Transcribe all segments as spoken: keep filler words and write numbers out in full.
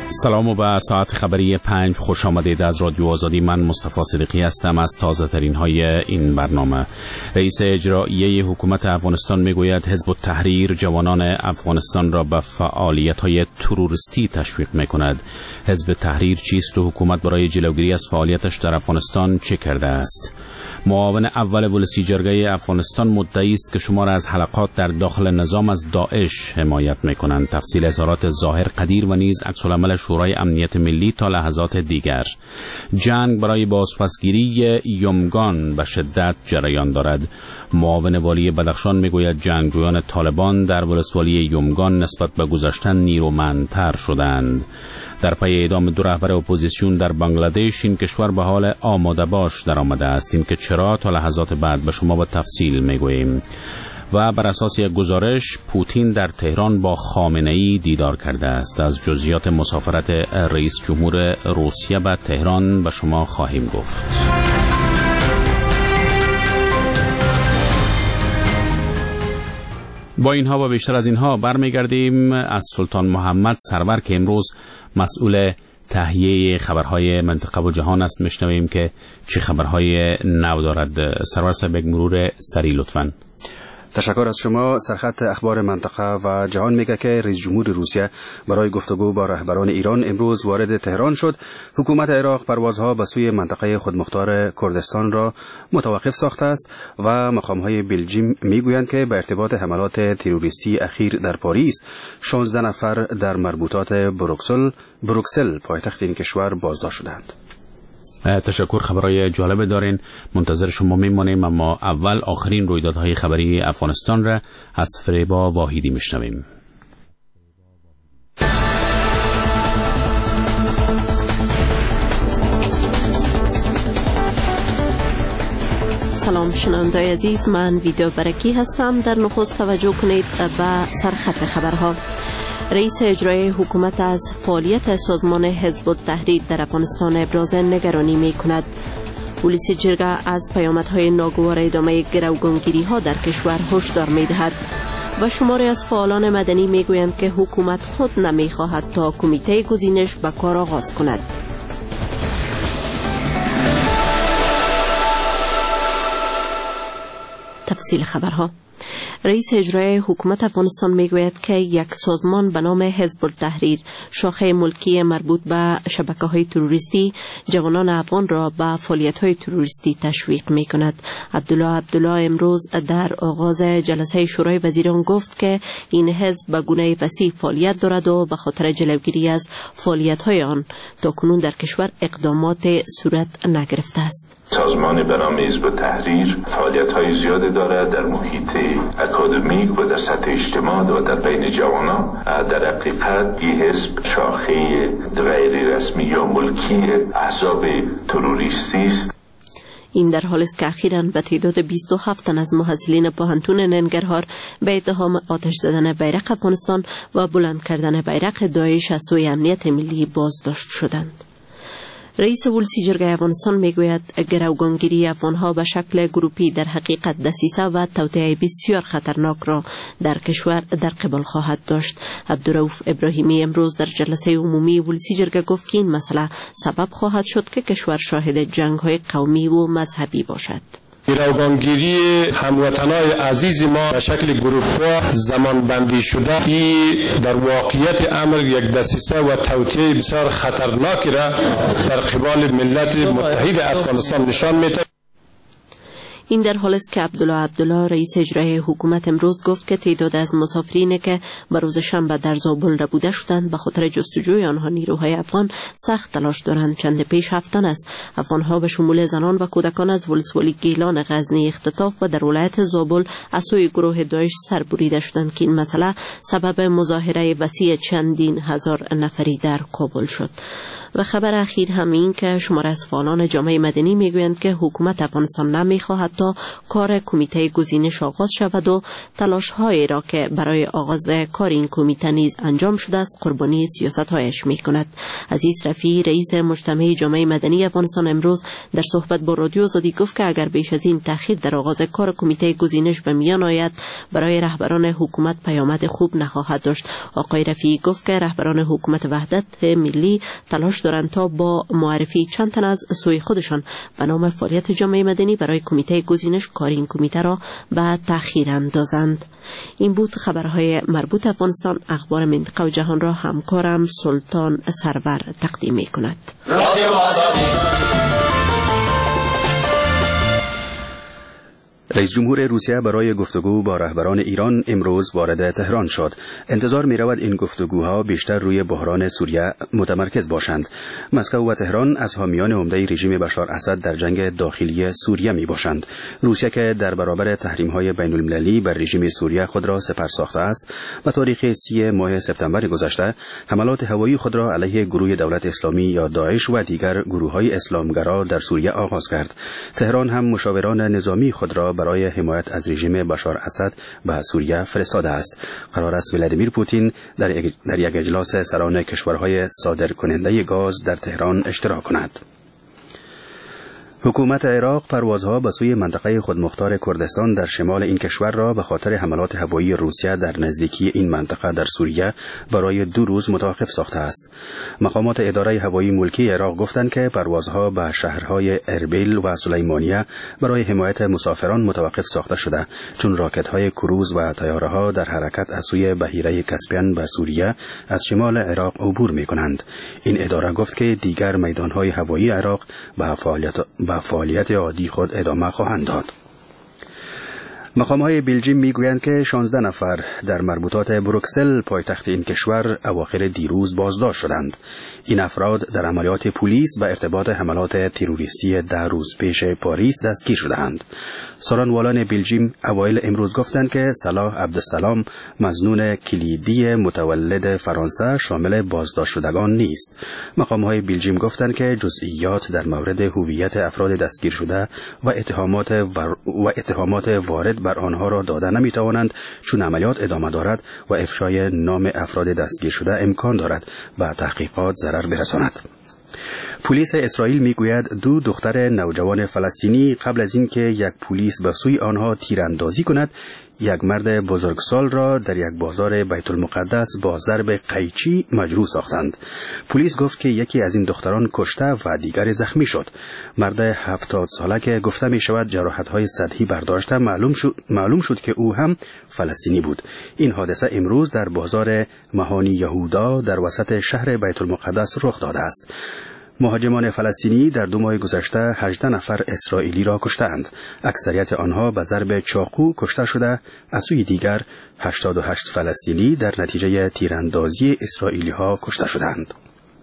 سلام و به ساعت خبری پنج خوش آمدید. از رادیو آزادی من مصطفی صدیقی هستم. از تازه ترین های این برنامه. رئیس اجرایی حکومت افغانستان میگوید حزب التحریر جوانان افغانستان را به فعالیت های تروریستی تشویق میکند. حزب تحریر چیست و حکومت برای جلوگیری از فعالیتش در افغانستان چه کرده است؟ معاون اول ولسی جرگه افغانستان مدعی است که شمار از حلقات در داخل نظام از داعش حمایت میکنند. تفصیل اظهارات ظاهر قدیر و نیز عکس‌العمل شورای امنیت ملی تا لحظات دیگر. جنگ برای بازپسگیری یمگان به شدت جریان دارد. معاون والی بدخشان میگوید جنگجویان طالبان در ولسوالی یمگان نسبت به گذشته نیرومندتر شدند. در پی اعدام دو رهبر اپوزیسیون در بنگلادش، این کشور به حال آماده باش در آمده است. این که چرا تا لحظات بعد به شما با تفصیل میگوییم. و بر اساس یک گزارش پوتین در تهران با خامنه‌ای دیدار کرده است. از جزئیات مسافرت رئیس جمهور روسیه به تهران به شما خواهیم گفت. با اینها و بیشتر از اینها برمیگردیم از سلطان محمد سرور که امروز مسئول تهیه خبرهای منطقه و جهان است. میشنویم که چه خبرهای نو دارد. سرور صاحب یک مرور سریع لطفاً. تشکر از شما. سرخط اخبار منطقه و جهان میگه که رئیس جمهور روسیه برای گفتگو با رهبران ایران امروز وارد تهران شد. حکومت عراق پروازها به سوی منطقه خودمختار کردستان را متوقف ساخته است و مقامهای بلژیم میگویند که به ارتباط حملات تروریستی اخیر در پاریس شانزده نفر در مربوطات بروکسل بروکسل پایتخت این کشور بازداشت شدند. تشکر. خبرهای جالب دارین، منتظر شما میمانیم. اما اول آخرین رویدادهای خبری افغانستان را از فریبا واحدی میشنویم. سلام شنوندگان عزیز، من ویدیو برکی هستم. در نخست توجه کنید به سرخط خبرها. رئیس اجرایی حکومت از فعالیت سازمان حزب التحریر در افغانستان ابراز نگرانی می کند. ولسی جرگه از پیامدهای ناگوار ادامه گروگانگیری ها در کشور هشدار می دهد و شماری از فعالان مدنی می گویند که حکومت خود نمی خواهد تا کمیته گزینش به کار آغاز کند. تفصیل خبرها. رئیس اجرایی حکومت افغانستان میگوید که یک سازمان به نام حزب التحریر، شاخه ملکی مربوط به شبکه‌های تروریستی، جوانان افغان را به فعالیت‌های تروریستی تشویق می‌کند. عبدالله عبدالله امروز در آغاز جلسه شورای وزیران گفت که این حزب به گونه وسیع فعالیت دارد و به خاطر جلوگیری از فعالیت‌های آن تاکنون در کشور اقدامات صورت نگرفته است. سازمان به نام حزب التحریر فعالیت‌های زیادی دارد در محیط اکادمیک و در سطح اجتماع و در بین جوانان. در حقیقت این حزب شاخه غیر رسمی یا ملکی احزاب تروریستی است. این در حالی است که اخیراً به تعداد بیست و هفت تن از محصلین پوهنتون ننگرهار به اتهام آتش زدن بیرق افغانستان و بلند کردن بیرق داعش از سوی امنیت ملی بازداشت شدند. رئیس ولسی جرگه افغانستان میگوید گروگانگیری افغانها به شکل گروپی در حقیقت دسیسه و توطئه بسیار خطرناک را در کشور در قبال خواهد داشت. عبدالرؤف ابراهیمی امروز در جلسه عمومی ولسی جرگه گفت که این مسئله سبب خواهد شد که کشور شاهد جنگ‌های قومی و مذهبی باشد. گروگانگیری هموطنای عزیز ما به شکل گروه‌ها زمان بندی شده، این در واقعیت امر یک دسیسه و توطئه بسیار خطرناکی را در قبال ملت متحد افغانستان نشان می‌دهد. این در حالی است که عبدالله عبدالله رئیس اجرایی حکومت امروز گفت که تعداد از مسافرینی که به روز شنبه در زابل ربوده شدند به خاطر جستجوی آنها نیروهای افغان سخت تلاش دارند. چند پیش هفته است افغانها به شمول زنان و کودکان از ولسوالی گیلان غزنی اختطاف و در ولایت زابل از سوی گروه داعش سر بریده شدند که این مسئله سبب مظاهره وسیع چندین هزار نفری در کابل شد. و خبر اخیر هم این که شمار از فعالان جامعه مدنی میگویند که حکومت افغانستان نمیخواهد تا کار کمیته گزینش آغاز شود و تلاش هایی را که برای آغاز کار این کمیته نیز انجام شده است قربانی سیاست هایش میکند. عزیز رفیعی رئیس مجتمع جامعه مدنی افغانستان امروز در صحبت با رادیو آزادی گفت که اگر بیش از این تأخیر در آغاز کار کمیته گزینش به میان آید برای رهبران حکومت پیامد خوب نخواهد داشت. آقای رفیعی گفت که رهبران حکومت وحدت ملی تلاش دارند تا با معرفی چند تن از سوی خودشان به نام فعالیت جامعه مدنی برای کمیته گزینش کار این کمیته را به تأخیر اندازند. این بود خبرهای مربوط افغانستان. اخبار منطقه و جهان را همکارم سلطان سرور تقدیم می کند. رئیس جمهور روسیه برای گفتگو با رهبران ایران امروز وارد تهران شد. انتظار می رود این گفتگوها بیشتر روی بحران سوریه متمرکز باشند. مسکو و تهران از حامیان عمده رژیم بشار اسد در جنگ داخلی سوریه می باشند. روسیه که در برابر تحریم های بین المللی بر رژیم سوریه خود را سپر ساخته است و تاریخ سی ماه سپتامبر گذشته حملات هوایی خود را علیه گروه دولت اسلامی یا داعش و دیگر گروه های اسلامگرا در سوریه آغاز کرد. تهران هم مشاوران نظامی خود را برای حمایت از رژیم بشار اسد به سوریه فرستاده است. قرار است ولادیمیر پوتین در یک اجلاس سران کشورهای صادرکننده گاز در تهران اشتراک کند. حکومت عراق پروازها به سوی منطقه خودمختار کردستان در شمال این کشور را به خاطر حملات هوایی روسیه در نزدیکی این منطقه در سوریه برای دو روز متوقف ساخته است. مقامات اداره هوایی ملکی عراق گفتند که پروازها به شهرهای اربیل و سلیمانیه برای حمایت مسافران متوقف ساخته شده، چون راکت‌های کروز و طیاره‌ها در حرکت از سوی بحیره کاسپین به سوریه از شمال عراق عبور می‌کنند. این اداره گفت که دیگر میدان‌های هوایی عراق به فعالیت به فعالیت عادی خود ادامه خواهند داد. مقام‌های بلژیم میگویند که شانزده نفر در مربوطات بروکسل پایتخت این کشور اواخر دیروز بازداشت شدند. این افراد در عملیات پلیس به ارتباط حملات تروریستی ده روز پیش پاریس دستگیر شدند. سخنگوان بلژیم اوایل امروز گفتند که صلاح عبدالسلام مظنون کلیدی متولد فرانسه شامل بازداشت شدگان نیست. مقام‌های بلژیم گفتند که جزئیات در مورد هویت افراد دستگیر شده و اتهامات ور... و اتهامات وارد بر آنها را داده نمی‌توانند، چون عملیات ادامه دارد و افشای نام افراد دستگیر شده امکان دارد و تحقیقات ضرر برساند. پلیس اسرائیل میگوید دو دختر نوجوان فلسطینی قبل از اینکه یک پلیس به سوی آنها تیراندازی کند، یک مرد بزرگسال را در یک بازار بیت المقدس با ضرب قیچی مجروح ساختند. پلیس گفت که یکی از این دختران کشته و دیگر زخمی شد. مرد هفتاد ساله که گفته می شود جراحت‌های سطحی برداشته معلوم شد معلوم شد که او هم فلسطینی بود. این حادثه امروز در بازار مهانی یهودا در وسط شهر بیت المقدس رخ داده است. مهاجمان فلسطینی در دو ماه گذشته هجده نفر اسرائیلی را کشتند. اکثریت آنها به ضرب چاقو کشته شده، از سوی دیگر هشتاد و هشت فلسطینی در نتیجه تیراندازی اسرائیلی ها کشته شدند.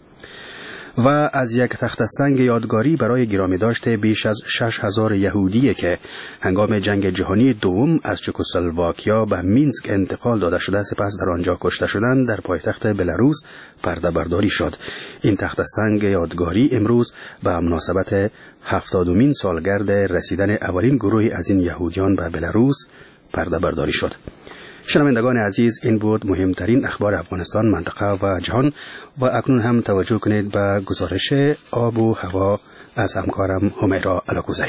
و از یک تخت سنگ یادگاری برای گرامی داشته بیش از شش هزار یهودی که هنگام جنگ جهانی دوم از چکسلواکیا به مینسک انتقال داده شده سپس در آنجا کشته شدند در پایتخت بلاروس پرده برداری شد. این تخت سنگ یادگاری امروز به مناسبت هفتادمین سالگرد رسیدن اولین گروهی از این یهودیان به بلاروس پرده برداری شد. شنوندگان عزیز، این بود مهمترین اخبار افغانستان، منطقه و جهان، و اکنون هم توجه کنید به گزارش آب و هوا از همکارم همیرا الاکوزی.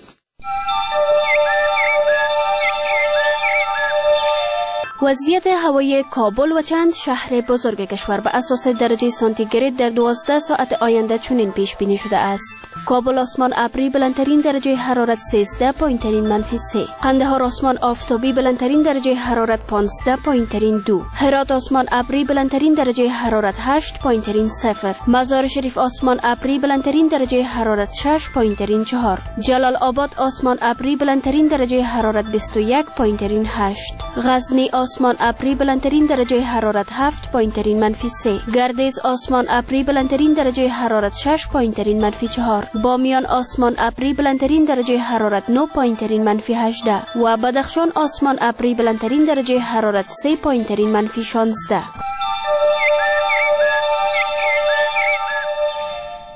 وضعیت هوایی کابل و چند شهر بزرگ کشور به اساس درجه سانتیگراد در دوازده ساعت آینده چنین پیش بینی شده است: کابل آسمان ابری بلندترین درجه حرارت سیزده پایین ترین منفی سه، قندهار آسمان آفتابی بلندترین درجه حرارت پانزده پایین ترین دو، هرات آسمان ابری بلندترین درجه حرارت هشت پایین ترین صفر، مزار شریف آسمان ابری بلندترین درجه حرارت شش پایین ترین چهار، جلال آباد آسمان ابری بلندترین درجه حرارت بیست و یک پایین ترین هشت، غزنی آسمان ابری بلندترین درجه حرارت هفت پایین ترین منفی سه، گردیز آسمان ابری بلندترین درجه حرارت شش پایین ترین منفی چهار، بامیان آسمان ابری بلندترین درجه حرارت نه پایین ترین منفی هجده و بدخشان آسمان ابری بلندترین درجه حرارت سه پایین ترین منفی شانزده.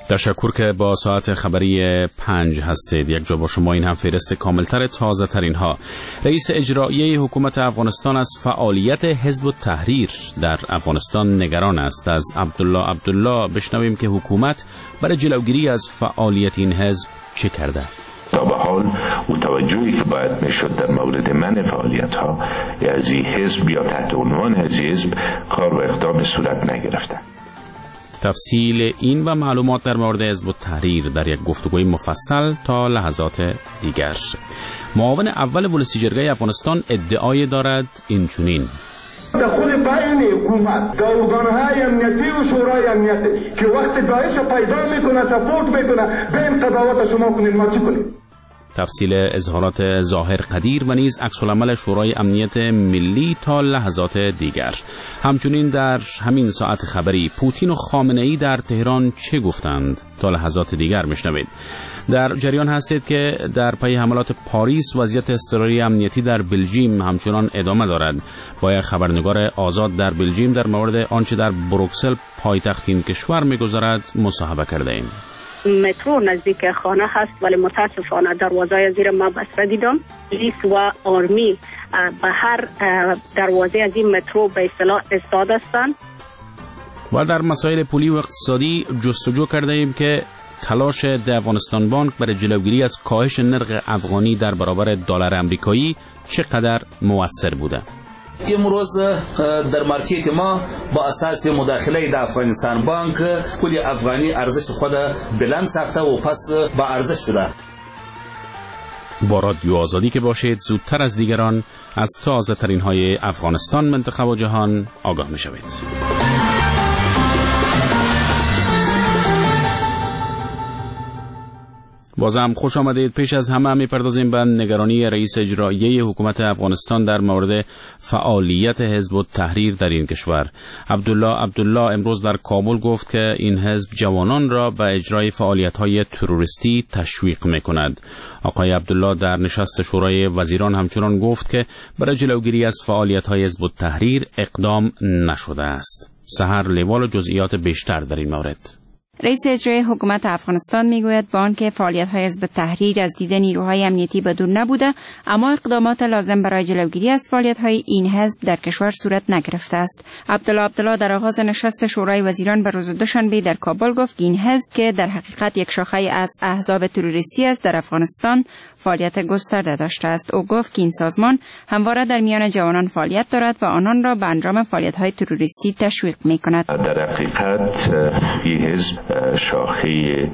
تشکر که با ساعت خبری پنج هستید. یک جا با شما این هم فهرست کاملتر تازه ترین ها. رئیس اجرایی حکومت افغانستان از فعالیت حزب التحریر در افغانستان نگران است. از عبدالله عبدالله بشنویم که حکومت برای جلوگیری از فعالیت این حزب چه کرده. تا به حال او توجهی که باید میشد در مورد منع فعالیت ها از این حزب یا تحت عنوان از حزب کار و اقدام صورت نگرفتند. تفصیل این و معلومات در مورد حزب التحریر در یک گفتگوی مفصل تا لحظات دیگر. معاون اول ولسیجرگه افغانستان ادعای دارد این چنین: در خود بین حکومت در ارگانهای امنیتی و شورای امنیتی که وقت داعش پیدا میکنه سپورت میکنه بین قضاوت شما کنید ما چی کنید؟ تفصیل اظهارات ظاهر قدیر و نیز عکس‌العمل شورای امنیت ملی تا لحظات دیگر. همچنین در همین ساعت خبری پوتین و خامنه‌ای در تهران چه گفتند تا لحظات دیگر میشنوید. در جریان هستید که در پی حملات پاریس وضعیت اضطراری امنیتی در بلژیم همچنان ادامه دارد. با یک خبرنگار آزاد در بلژیم در مورد آنچه در بروکسل پایتخت این کشور می‌گذرد مصاحبه کرده ایم. مترو نزدیک خانه هست ولی متاسفانه دروازه زیر ما بسته دیدم. پلیس و آرمی به هر دروازه از این مترو به اصطلاح ایستاده هستند. و در مسائل پولی و اقتصادی جستجو کرده ایم که تلاش د افغانستان بانک برای جلوگیری از کاهش نرخ افغانی در برابر دلار آمریکایی چقدر موثر بوده. امروز در مارکت ما با اساس مداخله د افغانستان بانک پول افغانی ارزش خود بلند ساخته و پس با ارزش شده. با رادیو آزادی که باشید زودتر از دیگران از تازه ترین های افغانستان، منطقه و جهان آگاه می شوید. بازم خوش آمدید. پیش از همه می‌پردازیم به نگرانی رئیس اجرایی حکومت افغانستان در مورد فعالیت حزب التحریر در این کشور. عبدالله عبدالله امروز در کابل گفت که این حزب جوانان را به اجرای فعالیت‌های تروریستی تشویق می‌کند. آقای عبدالله در نشست شورای وزیران همچنان گفت که برای جلوگیری از فعالیت‌های حزب التحریر اقدام نشده است. سحر لیوال و جزئیات بیشتر در این مورد. رئیس اجرایی حکومت افغانستان میگوید با آنکه فعالیت‌های حزب التحریر از دید نیروهای امنیتی بدون نبوده، اما اقدامات لازم برای جلوگیری از فعالیت‌های این حزب در کشور صورت نگرفته است. عبدالله عبدالله در آغاز نشست شورای وزیران به روز دوشنبه در کابل گفت که این حزب که در حقیقت یک شاخه از احزاب تروریستی است در افغانستان فعالیت گسترده داشته است. او گفت که این سازمان همواره در میان جوانان فعالیت دارد و آنان را به انجام فعالیت‌های تروریستی تشویق می‌کند. در حقیقت این حزب شاخه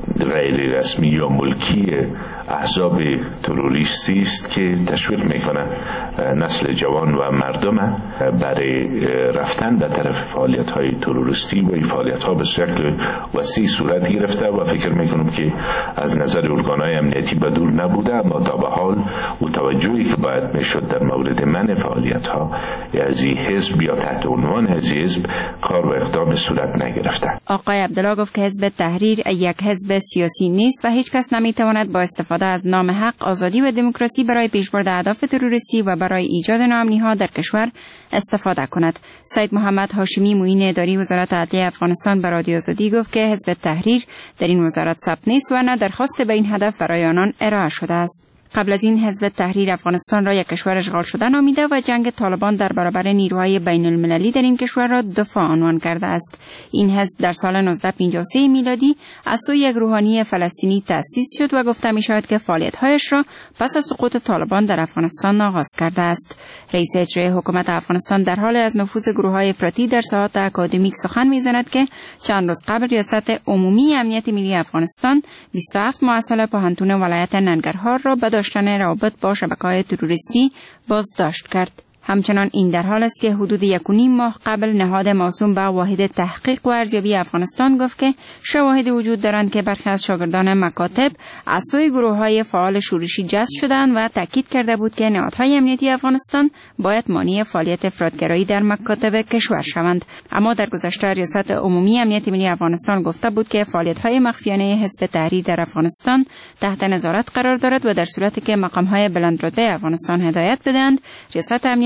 غیر رسمی یا ملکی احزاب تروریستی است که تشویق میکنه نسل جوان و مردم برای رفتن به طرف فعالیت های تروریستی و این فعالیت ها به شکل وسیع صورت گرفته و فکر میکنم که از نظر ارگان های امنیتی به دور نبوده، اما تا به حال او توجهی که باید میشد در مورد منع فعالیت ها از این حزب یا تحت عنوان از حزب کار و اقدام صورت نگرفته. آقای عبدالله گفت که حزب تحریر یک حزب سیاسی نیست و هیچ کس نمیتواند با استفاده از نام حق، آزادی و دموکراسی برای پیشبرد اهداف تروریستی و برای ایجاد ناامنی‌ها در کشور استفاده کند. سید محمد هاشمی معین اداری وزارت عدلیه افغانستان به رادیو آزادی گفت که حزب تحریر در این وزارت ثبت نیست و نه درخواست به این هدف برای آنان ارائه شده است. قبل از این حزب تحریر افغانستان را یک کشور اشغال شده نامیده و جنگ طالبان در برابر نیروهای بین المللی در این کشور را دفاع عنوان کرده است. این حزب در سال نوزده پنجاه و سه میلادی از سوی یک روحانی فلسطینی تأسیس شد و گفته می شود که فعالیت‌هایش را پس از سقوط طالبان در افغانستان آغاز کرده است. رئیس اجرایی حکومت افغانستان در حال از نفوذ گروه‌های افراطی در ساحات اکادمیک سخن می‌زند که چند روز قبل ریاست عمومی امنیت ملی افغانستان بیست و هفت معسل پوهنتون ولایت ننگرهار را به داشتن روابط با شبکه‌های تروریستی بازداشت کرد. همچنان این در حال است که حدود یک و نیم ماه قبل نهاد موسوم به واحد تحقیق و ارزیابی افغانستان گفت که شواهد وجود دارند که برخی از شاگردان مکاتب از سوی گروه‌های فعال شورشی جذب شدند و تاکید کرده بود که نهادهای امنیتی افغانستان باید مانع فعالیت افراطگرایی در مکاتب کشور شوند. اما در گذشته ریاست عمومی امنیت ملی افغانستان گفته بود که فعالیت‌های مخفیانه حزب تحریر در افغانستان تحت نظارت قرار دارد و در صورتی که مقام‌های بلندرتبه افغانستان هدایت بدهند ریاست امنیت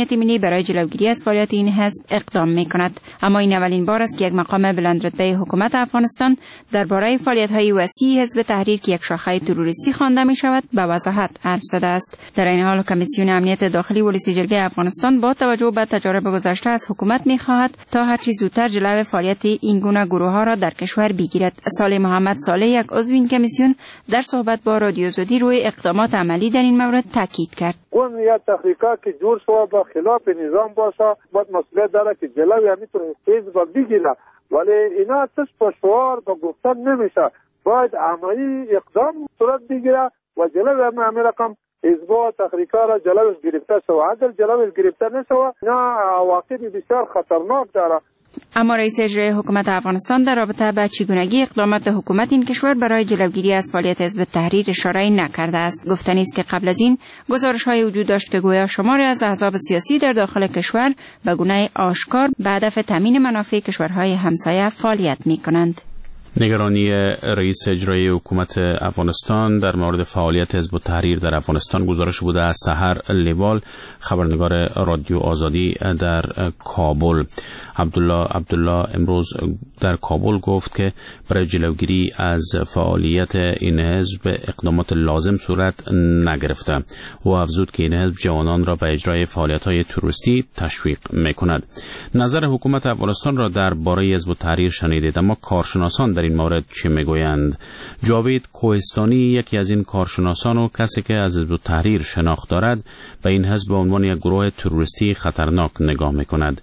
امنیت ملی برای جلوگیری از فعالیت این حزب اقدام می‌کند. اما این اولین بار است که یک مقام بلندرتبه حکومت افغانستان درباره فعالیت‌های وسیع حزب تحریر که یک شاخه تروریستی خوانده می‌شود به وضاحت حرف زده است. در این حال کمیسیون امنیت داخلی ولسی جرگه افغانستان با توجه به تجارب گذشته از حکومت می‌خواهد تا هر چه زودتر جلوی فعالیت این گونه گروه‌ها را در کشور بگیرد. صالح محمد صالح یک عضو این کمیسیون در صحبت با رادیو زودی روی اقدامات عملی در این مورد تاکید کرد. اون یا تحقیقات که جور شده با خلاف نظام باشه باید مسئولیت داره که جلوی همیتون حزب بگیره، ولی اینا تش پشوار با گفتن نمیشه، باید عملی اقدام صورت بگیره و جلوی همه همه رقم حزب و تحقیقات را جلوش گرفته شده. اگر جلوش گرفته نشود اینا عواقب بسیار خطرناک داره. اما رئیس اجرایی حکومت افغانستان در رابطه با چگونگی اقدامات حکومت این کشور برای جلوگیری از فعالیت حزب تحریر اشاره نکرده است. گفتنی است که قبل از این گزارش‌های وجود داشت که گویا شماری از احزاب سیاسی در داخل کشور به گونه آشکار به هدف تامین منافع کشورهای همسایه فعالیت می‌کنند. نگرانی رئیس اجرایی حکومت افغانستان در مورد فعالیت حزب تحریر در افغانستان گزارش بوده از سحر لیوال، خبرنگار رادیو آزادی در کابل. عبدالله عبدالله امروز در کابل گفت که برای جلوگیری از فعالیت این حزب اقدامات لازم صورت نگرفته. او افزود که این حزب جوانان را به اجرای فعالیت‌های تروریستی تشویق می‌کند. نظر حکومت افغانستان را درباره حزب تحریر شنیدید، اما کارشناسان در این مورد چه میگویند؟ جاوید کوهستانی، یکی از این کارشناسان و کسی که از حزب تحریر شناخت دارد، به این حزب به عنوان یک گروه تروریستی خطرناک نگاه میکند.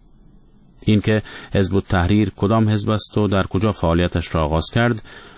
این که حزب تحریر کدام حزب است و در کجا فعالیتش را آغاز کرد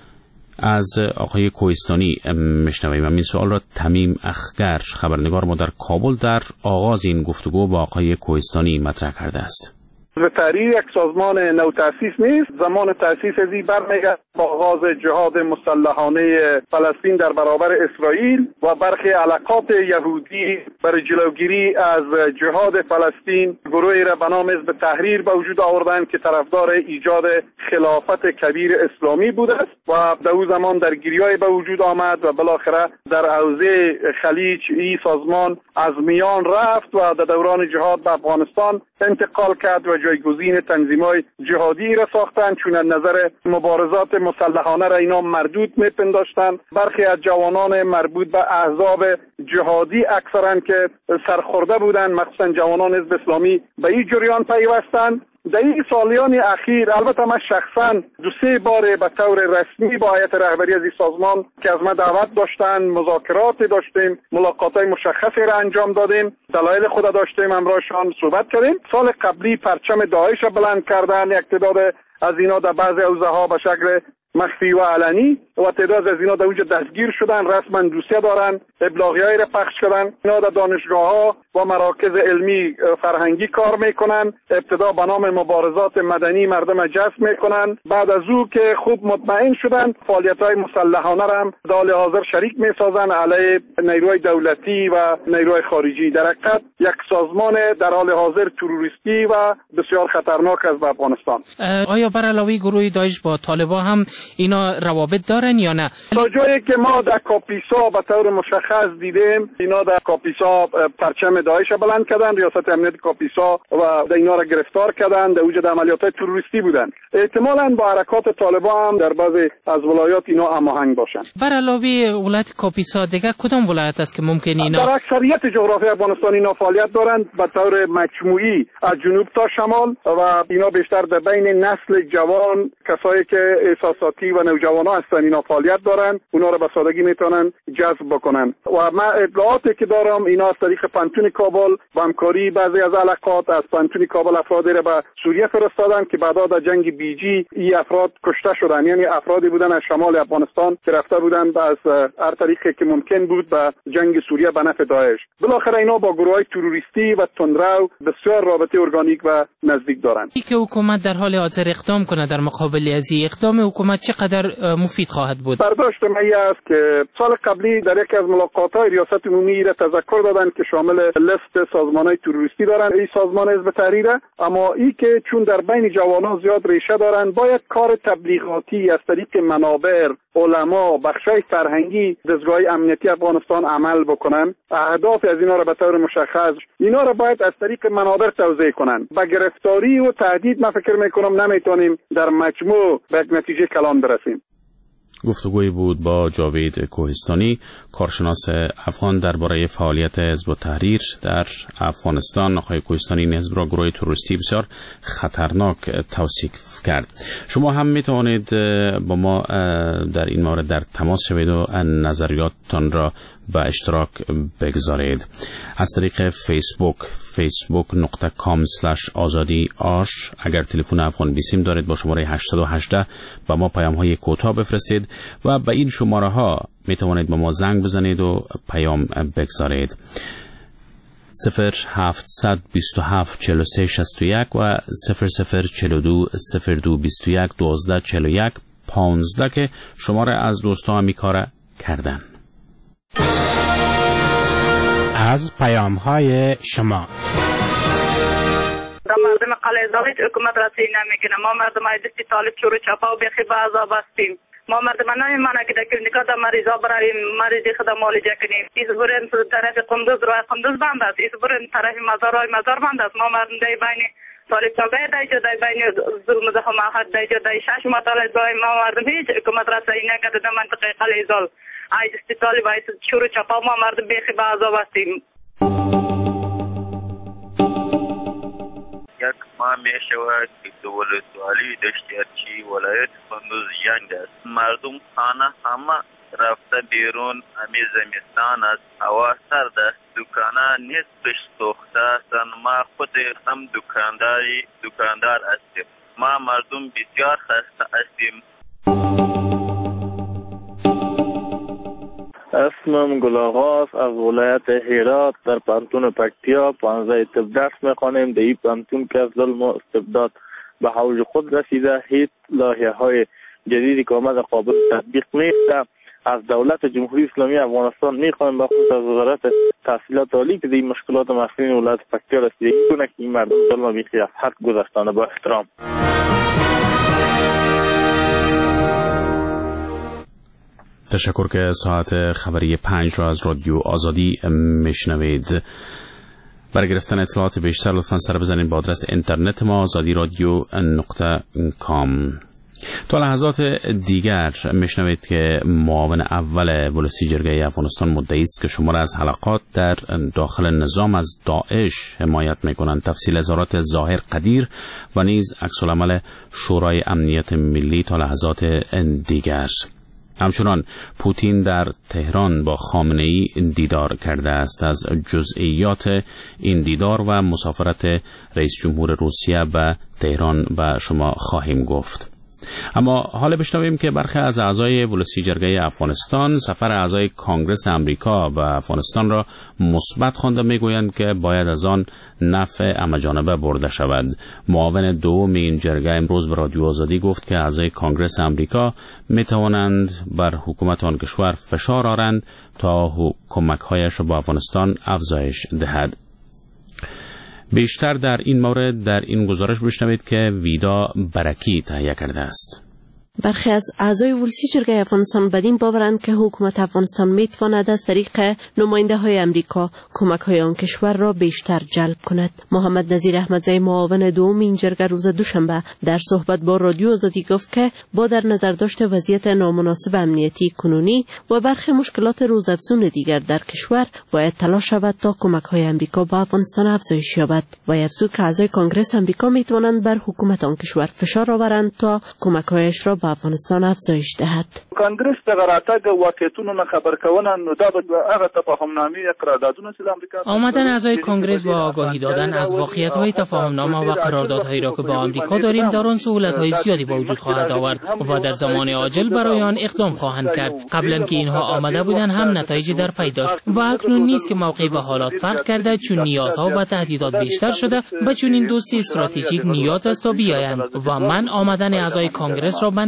از آقای کوهستانی میشنویم. این سوال را تمیم اخگر، خبرنگار ما در کابل، در آغاز این گفتگو با آقای کوهستانی مطرح کرده است. حزب تحریر یک سازمان نو تأسیس نیست. زمان تأسیس ازی برمیگرد با آغاز جهاد مسلحانه فلسطین در برابر اسرائیل و برخی علاقات یهودی برای جلوگیری از جهاد فلسطین گروهی را به نام حزب تحریر به وجود آوردند که طرفدار ایجاد خلافت کبیر اسلامی بود است و در اون زمان درگیری‌های به وجود آمد و بالاخره در حوزه خلیج این سازمان از میان رفت و در دوران جهاد به افغانستان انتقال کرد و جایگزین تنظیم‌های جهادی را ساختند، چون از نظر مبارزات مسلحانه را اینا مردود می‌پنداشتند. برخی از جوانان مربوط به احزاب جهادی اکثرا که سرخورده بودند، مخصوصا جوانان حزب اسلامی، به این جریان پیوستند. در این سالیان اخیر البته من شخصا دو سه بار به طور رسمی با هیئت رهبری از این سازمان که از ما دعوت داشتن مذاکرات داشتیم، ملاقات‌های مشخصی را انجام دادیم، دلایل خود داشتیم، همراهشان صحبت کردیم. سال قبلی پرچم داعش را بلند کردن یک تعداد از اینا در بعضی حوزه‌ها به شکل مخفی و علنی و تعداد از اینا در اونجا دستگیر شدن، رسما دوسیه دارن، ابلاغیه‌ای را پخش کردن. اینا در دانشگاه‌ها و مراکز علمی فرهنگی کار میکنن. ابتدا به نام مبارزات مدنی مردم جذب میکنن، بعد از او که خوب مطمئن شدن فعالیت‌های مسلحانه را هم در حال حاضر شریک میسازن علیه نیروهای دولتی و نیروهای خارجی. در حقیقت یک سازمان در حال حاضر تروریستی و بسیار خطرناک است به افغانستان. آیا بر علاوه گروه داعش با طالبان هم اینا روابط دارن یا نه؟ تا جایی که ما در کاپیسا به طور مشخص دیدیم، اینا در کاپیسا پرچم داعش بلند کردن، ریاست امنیت کاپیسا و اینا را گرفتار کردن، در اوج عملیات تروریستی بودن. احتمالاً با حرکات طالبان هم در بعضی از ولایات اینا هماهنگ باشن. بر علاوه ولایت کاپیسا دیگه کدام ولایت است که ممکن اینا؟ در اکثریت جغرافی افغانستان اینا فعالیت دارند به طور مجموعی از جنوب تا شمال و اینا بیشتر در بین نسل جوان، کسایی که احساساتی و نوجوانان هستن اینا فعالیت دارن، اونا رو به سادگی میتونن جذب بکنن. و من اطلاعاتی که دارم اینا از طریق پانتون کابل با همکاری بعضی از علاقات از پانتون کابل افرادی رو به سوریه فرستادن که بعدا در جنگ بیجی این افراد کشته شدن، یعنی افرادی بودن از شمال افغانستان که رفته بودن از هر طریقی که ممکن بود به جنگ سوریه به نفع داعش. بالاخره اینا با گروه‌های تروریستی و تندرو بسیار رابطه ارگانیک و نزدیک دارند. ای که حکومت در حال حاضر اقدام کنه در مقابل از این اقدام حکومت چقدر مفید خواهد بود؟ برداشت من است که سال قبلی در یکی از ملاقات‌های ریاست عمومی را تذکر دادن که شامل لیست سازمان‌های تروریستی دارن این سازمان حزب تحریر، اما ای که چون در بین جوانان زیاد ریشه دارن باید کار تبلیغاتی از طریق منابر، علما، بخشای فرهنگی دستگاه امنیتی افغانستان عمل بکنن. اهداف از اینا را به طور مشخص اینا را باید از طریق منابر توزیع کنن. با گرفتاری و تهدید من فکر میکنم نمیتونیم در مجموع به یک نتیجه کلان برسیم. گفتگوی بود با جاوید کوهستانی، کارشناس افغان درباره فعالیت حزب التحریر در افغانستان. آقای کوهستانی این حزب را گروه تروریستی بسیار خطرناک توصیف کرد. شما هم می توانید با ما در این مورد در تماس شوید و نظریاتتان را به اشتراک بگذارید از طریق فیسبوک فیسبوک نقطه کام اسلش آزادی آش. اگر تلفن افغان بیسیم دارید با شماره هشتصد و هجده به ما پیام های کوتاه بفرستید و به این شماره ها می توانید به ما زنگ بزنید و پیام بگذارید. صفر هفتصد بیست و هفت چهل و سه شصت و یک و صفر صفر چهل و دو صفر دو بیست و یک دوازده چهل و یک پانزده که شماره از دوستا هم کار کردن. از پیام های شما مردم قلعه زاویج حکومت رسید نمیکنه. ما مردم های دستی طالب چورو چپا و بیخی به عذاب هستیم. ما مردم نمیمانه که در کلینیکا در مریضا برای مریضی خود معالجه کنیم. ایز برن طرف قندوز رو قندوز بند است، ایز برن طرف مزار های مزار بند است. ما مردم در بین طالب چاگه در جا در بین ظلم ده حماقت در جا در شش مطالعه دای ما مردم هیچ حکومت رسید نکرده در منطقه قلعه زال. ای دستی طالب های چورو چپا ما مردم بیخی به عذاب هستیم. یک ماه می شود که ولسوالی دشت ارچی ولایت کندوز جنگ است. مردم خانه همه رفته بیرون. همی زمستان است، هوا سرد است، دکانه نصفش سوخته هستند. ما خود هم دکانداری دکاندار هستیم. ما مردم بسیار خسته هستیم. اسمم گلاغاز از ولایت هرات در پانتون پکتیا پانزده طب درس میخوانیم. در این پانتون که ظلم و استبداد به اوج خود رسیده، هیچ لایحه های جدیدی که آمده قابل تطبیق نیست. از دولت جمهوری اسلامی افغانستان میخوایم به خصوص از وزارت تحصیلات عالی که در این مشکلات مسئولین ولایت پکتیا رسیدگی کنه که این مردم ظلم بیخی از حد گذشتانه. با احترام. تشکر که ساعت خبری پنج را از رادیو آزادی میشنوید. برای گرفتن اطلاعات بیشتر لطفاً سر بزنید با آدرس اینترنت ما آزادی رادیو نقطه کام. تا لحظات دیگر میشنوید که معاون اول ولسی جرگه افغانستان مدعی است که شمار از حلقات در داخل نظام از داعش حمایت میکنند. تفصیل اظهارات ظاهر قدیر و نیز عکس العمل شورای امنیت ملی تا لحظات دیگر. همچنان پوتین در تهران با خامنه‌ای دیدار کرده است. از جزئیات این دیدار و مسافرت رئیس جمهور روسیه به تهران و شما خواهیم گفت. اما حالا بشنویم که برخی از اعضای ولسی جرگه افغانستان سفر اعضای کانگرس امریکا به افغانستان را مثبت خوانده میگویند که باید از آن نفع همه‌جانبه برده شود. معاون دوم این جرگه امروز به رادیو آزادی گفت که اعضای کانگرس امریکا می توانند بر حکومت آن کشور فشار آورند تا کمک‌هایش را به افغانستان افزایش دهد. بیشتر در این مورد در این گزارش بشنوید که ویدا برکی تهیه کرده است. برخی از اعضای ولسی جرگه افغانستان بدین باورند که حکومت افغانستان میتواند از طریق نماینده های امریکا کمک های آن کشور را بیشتر جلب کند. محمد نظیر احمدزی معاون دوم این جرگه روز دوشنبه در صحبت با رادیو آزادی گفت که با در نظر داشت وضعیت نامناسب امنیتی کنونی و برخی مشکلات روزافزون دیگر در کشور باید تلاش شود تا کمک های امریکا به افغانستان افزایش یابد و افزود که اعضای کانگرس امریکا میتوانند بر حکومت آن کشور فشار آورند تا کمک هایش را به افغانستان افزایش دهد. کانگرس د راتګ واقعیتونو نه خبر کونه نو دا به هغه تفاهمنامه قراردادونه چې د امریکا آمدن اعضای کانگرس و آگاهی دادن از واقعیت‌های تفاهمنامه و قراردادهایی را که با آمریکا داریم در آن سهولت‌های زیادی به وجود خواهد آورد و در زمان عاجل برای آن اقدام خواهند کرد. قبلا که اینها آمده بودند هم نتایجی در پی داشت و اکنون نیست که موقعی به حالات فرق کرده چون نیازها و تهدیدات بیشتر شده و چون این دوستی استراتژیک نیاز است تا بیایند و من آمدن اعضای کانگرس را به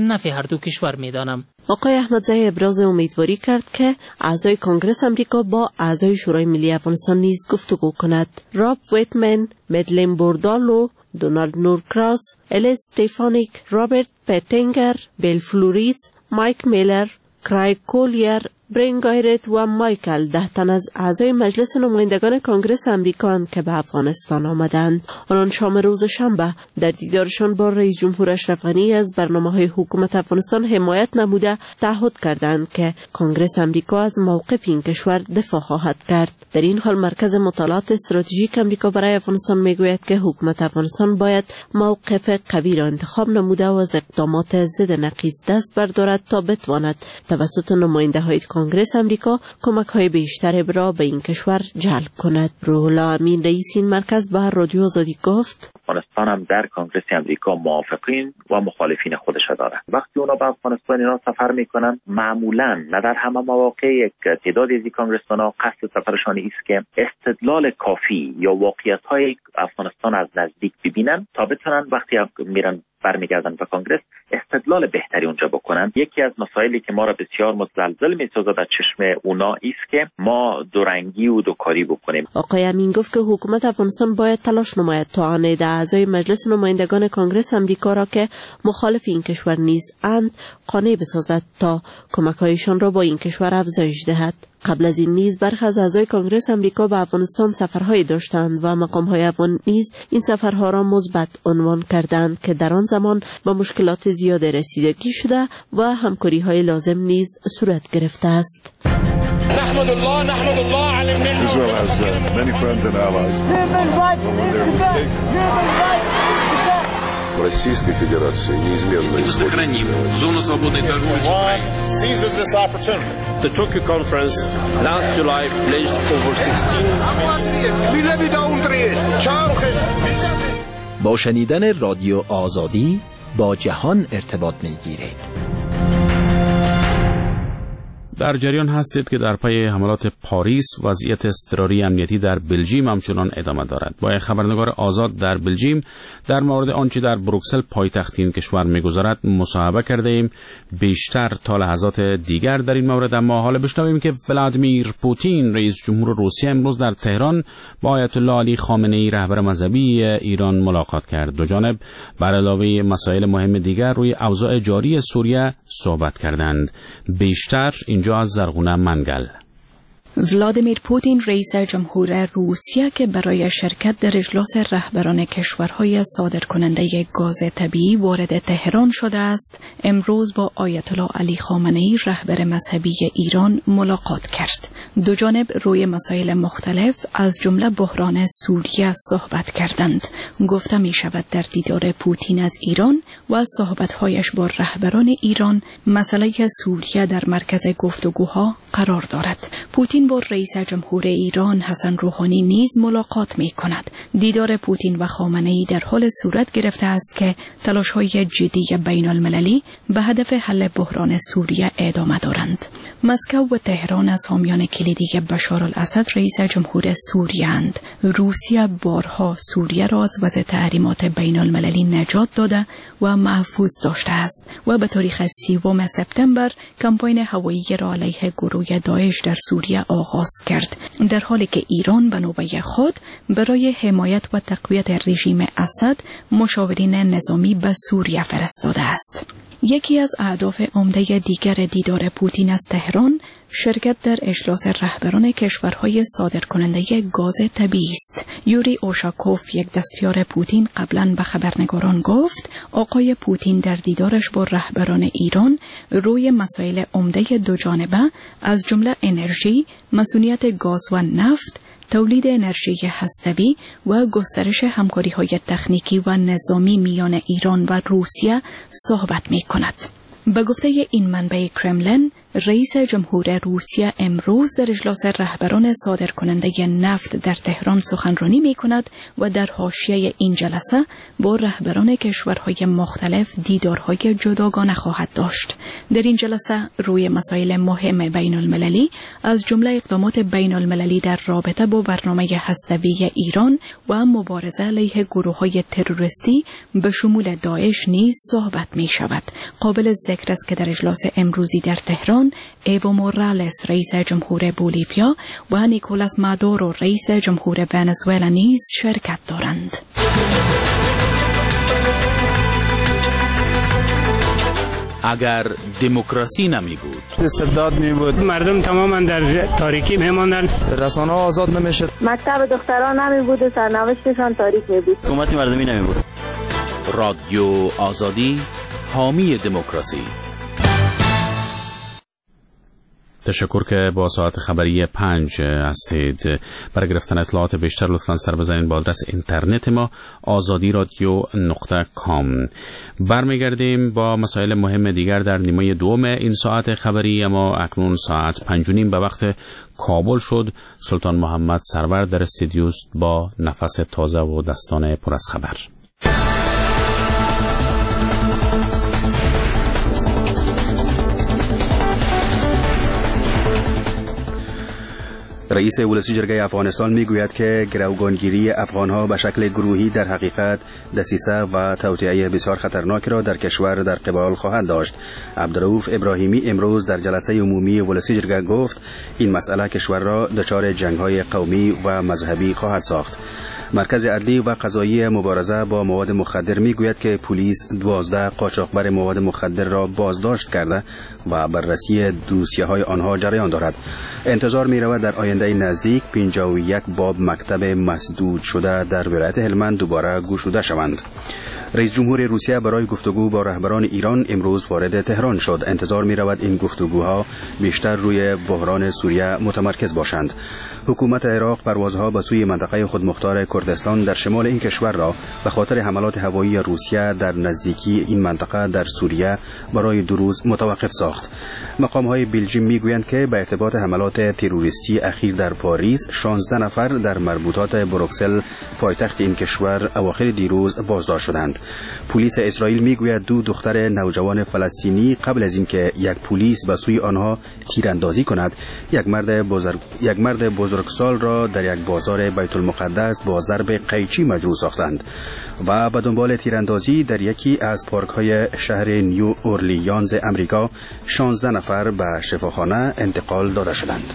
نفع هر دو کشور می‌دانم. آقای احمدزی ابراز امیدواری کرد که اعضای کنگره امریکا با اعضای شورای ملی افغانستان نیز گفتگو کند. راب ویتمن، مدلین بوردالو، دونالد نورکراس، الیس استفانیک، رابرت پتینگر، بیل فلوریز، مایک میلر، کرایگ کولیر، برین گایرت و مایکل ده تن از اعضای مجلس نمایندگان کنگره امریکا که به افغانستان آمدند. آنان شام روز شنبه در دیدارشان با رئیس جمهور اشرف غنی از برنامه‌های حکومت افغانستان حمایت نموده تعهد کردند که کنگره امریکا از موقف این کشور دفاع خواهد کرد. در این حال مرکز مطالعات استراتژیک امریکا برای افغانستان میگوید که حکومت افغانستان باید موقف قوی را انتخاب نموده و از اقدامات ضد نقیض دست بردارد تا بتواند توسط نماینده‌های کنگره امریکا کمک‌های بیشتر را به این کشور جلب کند. روح الله امین رئیس این مرکز به رادیو آزادی گفت: افغانستان هم در کنگره امریکا موافقین و مخالفین خودش داره. وقتی اونا به افغانستان اینا سفر میکنن معمولا نه در همه مواقع یک تعدادی از کانگرسمن‌ها قصد سفرشان است که استدلال کافی یا واقعیت‌های افغانستان از نزدیک ببینن تا بتونن وقتی میرن برمیگردن به کنگره استدلال بهتری اونجا بکنن. یکی از مسائلی که ما را بسیار متزلزل می‌سازد در چشم اونا است که ما دورنگی و دوکاری بکنیم. آقای امین گفت که حکومت افغانستان باید تلاش نماید تا آن اعضای مجلس نمایندگان کنگره امریکا را که مخالف این کشور نیز اند قانع بسازد تا کمک‌هایشان را با این کشور افزایش دهد. قبل از این نیز برخی از اعضای کنگره امریکا به افغانستان سفرهای داشتند و مقام‌های افغان نیز این سفرها را مثبت عنوان کردند که در آن زمان با مشکلات زیاد رسیدگی شده و همکاری‌های لازم نیز صورت گرفته است. نحمد الله نحمد الله على المنة. Israel has uh, many friends and allies. Российской Федерации неизменно сохраним зону свободной торговли с Украиной. Seizes this opportunity. The Tokyo conference last July pledged over sixteen با شنیدن رادیو آزادی با جهان ارتباط می‌گیرید. در جریان هستید که در پی حملات پاریس وضعیت اضطراری امنیتی در بلژیم همچنان ادامه دارد. با خبرنگار آزاد در بلژیم در مورد آنچه در بروکسل پایتخت این کشور می‌گذرد مصاحبه کرده ایم. بیشتر تا لحظات دیگر در این مورد، اما حالا بشنویم که ولادیمیر پوتین رئیس جمهور روسیه امروز در تهران با آیت الله علی خامنه‌ای رهبر مذهبی ایران ملاقات کرد. دو جانب بر علاوه مسائل مهم دیگر روی اوضاع جاری سوریه صحبت کردند. بیشتر اینجا از زرغونه منگل. ولادیمیر پوتین رئیس جمهور روسیه که برای شرکت در اجلاس رهبران کشورهای صادرکننده گاز طبیعی وارد تهران شده است، امروز با آیت الله علی خامنه‌ای رهبر مذهبی ایران ملاقات کرد. دو جانب روی مسائل مختلف از جمله بحران سوریه صحبت کردند. گفته می شود در دیدار پوتین از ایران و صحبت‌هایش با رهبران ایران مسئله سوریه در مرکز گفتگوها قرار دارد. پوتین با رئیس جمهور ایران حسن روحانی نیز ملاقات می کند. دیدار پوتین و خامنه‌ای در حال صورت گرفته است که تلاش‌های جدی بین المللی به هدف حل بحران سوریه ادامه دارند. مسکو و تهران از حامیان کلیدی بشار الاسد رئیس جمهور سوریه اند. روسیه بارها سوریه را از وضع تحریمات بین المللی نجات داده و محفوظ داشته است و به تاریخ سوم سپتامبر کمپاین هوایی را علیه گروه داعش در سوریه آغاز کرد، در حالی که ایران به نوبه خود برای حمایت و تقویت رژیم اسد مشاورین نظامی به سوریه فرستاده است. یکی از اهداف عمده دیگر دیدار پوتین از تهران شرکت در اجلاس رهبران کشورهای صادرکننده گاز طبیعی است. یوری اوشاکوف، یک دستیار پوتین، قبلا به خبرنگاران گفت آقای پوتین در دیدارش با رهبران ایران روی مسائل عمده دو جانبه از جمله انرژی، مسئولیت گاز و نفت، تولید انرژی هسته‌ای و گسترش همکاری‌های تکنیکی و نظامی میان ایران و روسیه صحبت می‌کند. به گفته این منبع کرملین، رئیس جمهور روسیه امروز در اجلاس رهبران صادرکننده نفت در تهران سخنرانی می کند و در حاشیه این جلسه با رهبران کشورهای مختلف دیدارهای جداگانه خواهد داشت. در این جلسه روی مسائل مهم بین المللی از جمله اقدامات بین المللی در رابطه با برنامه هسته‌ای ایران و مبارزه علیه گروه‌های تروریستی به شمول داعش نیز صحبت می شود. قابل ذکر است که در اجلاس امروزی در تهران ایو مورالس رئیس جمهور بولیویا و نیکولاس مادورو رئیس جمهور ونزوئلا نیز شرکت دارند. اگر دموکراسی نمی بود، استبداد می بود، مردم تماما در تاریکی می ماندند، رسانه ها آزاد نمی شد، مکتب دختران نمی بود و سرنوشتشان تاریک می بود، حکومت مردمی نمی بود. رادیو آزادی، حامی دموکراسی. تشکر که با ساعت خبری پنج هستید. برای گرفتن اطلاعات بیشتر لطفاً سر بزنید به آدرس اینترنت ما آزادی رادیو نقطه کام. برمیگردیم با مسائل مهم دیگر در نیمه دوم این ساعت خبری، اما اکنون ساعت پنج و نیم به وقت کابل شد. سلطان محمد سرور در استودیوست با نفس تازه و دستان پر از خبر. رئیس ولسی جرگه افغانستان میگوید که گروگانگیری افغانها به شکل گروهی در حقیقت دسیسه و توطئه بسیار خطرناک را در کشور در قبال خواهد داشت. عبدالرؤوف ابراهیمی امروز در جلسه عمومی ولسی جرگه گفت این مسئله کشور را دچار جنگ‌های قومی و مذهبی خواهد ساخت. مرکز عدلی و قضایی مبارزه با مواد مخدر میگوید که پلیس دوازده قاچاقبر مواد مخدر را بازداشت کرده و بررسی دوسیه‌های آنها جریان دارد. انتظار می‌رود در آینده نزدیک پنجاه و یک باب مکتب مسدود شده در ولایت هلمند دوباره گشوده شوند. رئیس جمهور روسیه برای گفتگو با رهبران ایران امروز وارد تهران شد. انتظار می‌رود این گفتگوها بیشتر روی بحران سوریه متمرکز باشند. حکومت عراق پروازها به سوی منطقه خودمختار کردستان در شمال این کشور را به خاطر حملات هوایی روسیه در نزدیکی این منطقه در سوریه برای دو روز متوقف ساخت. مقام‌های بلژیم میگویند که به ارتباط حملات تروریستی اخیر در پاریس شانزده نفر در مربوطات بروکسل پایتخت این کشور اواخر دیروز بازداشت شدند. پلیس اسرائیل میگوید دو دختر نوجوان فلسطینی قبل از اینکه یک پلیس به سوی آنها تیراندازی کند، یک مرد بزرگ یک مرد بزرگسال را در یک بازار بیت المقدس با ضرب قیچی مجروح ساختند و به دنبال تیراندازی در یکی از پارک‌های شهر نیو اورلیانز امریکا شانزده نفر به شفاخانه انتقال داده شدند.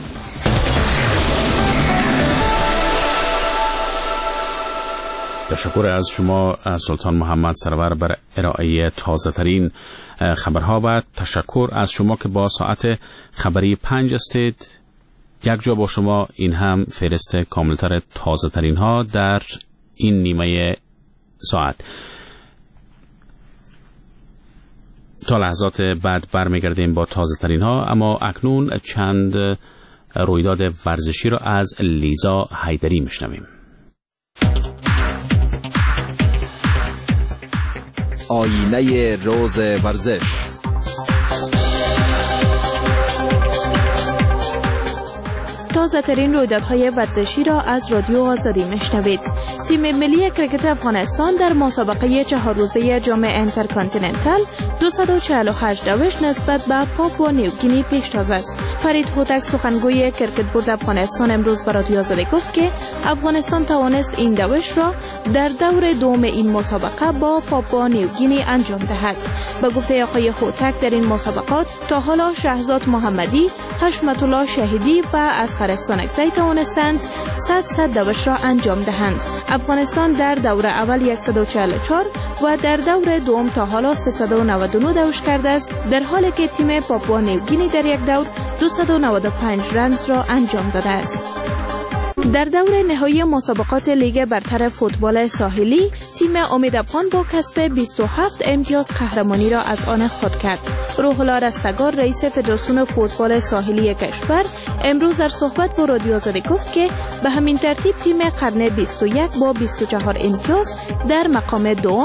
تشکر از شما سلطان محمد سرور بر ارائه تازه ترین خبرها و تشکر از شما که با ساعت خبری پنج هستید. یک جا با شما این هم فهرست کاملتر تازه ترین ها در این نیمه ساعت. تا لحظات بعد برمیگردیم با تازه ترین ها، اما اکنون چند رویداد ورزشی را از لیزا حیدری میشنویم. آینه روز ورزش. تازه ترین رویدادهای ورزشی را از رادیو آزادی میشنوید. تیم ملی کرکت افغانستان در مسابقه چهار روزه جام انترکانتیننتال دویست و چهل و هشت دوش نسبت به پاپوا نیوگینی پیشتاز است. فرید هوتک سخنگوی کرکت بورد افغانستان امروز به رادیو آزادی گفت که افغانستان توانست این دوش را در دور دوم این مسابقه با پاپوا نیوگینی انجام دهد. به گفته آقای هوتک در این مسابقات تا حالا شهزاد محمدی، حشمت الله شهیدی و اصغر سانکزی توانستند صد صد دوش را انجام دهند. افغانستان در دور اول صد و چهل و چهار و در دور دوم تا حالا سیصد و نود و نه دوش کرده است، در حالی که تیم پاپوا نیوگینی در یک دور دویست و نود و پنج رنز را انجام داده است. در دور نهایی مسابقات لیگ برتر فوتبال ساحلی، تیم امید افغان با کسب بیست و هفت امتیاز قهرمانی را از آن خود کرد. روح الله رستگار رئیس فدراسیون فوتبال ساحلی کشور امروز در صحبت با رادیو آزادی گفت که به همین ترتیب تیم قرن بیست و یک با بیست و چهار امتیاز در مقام دوم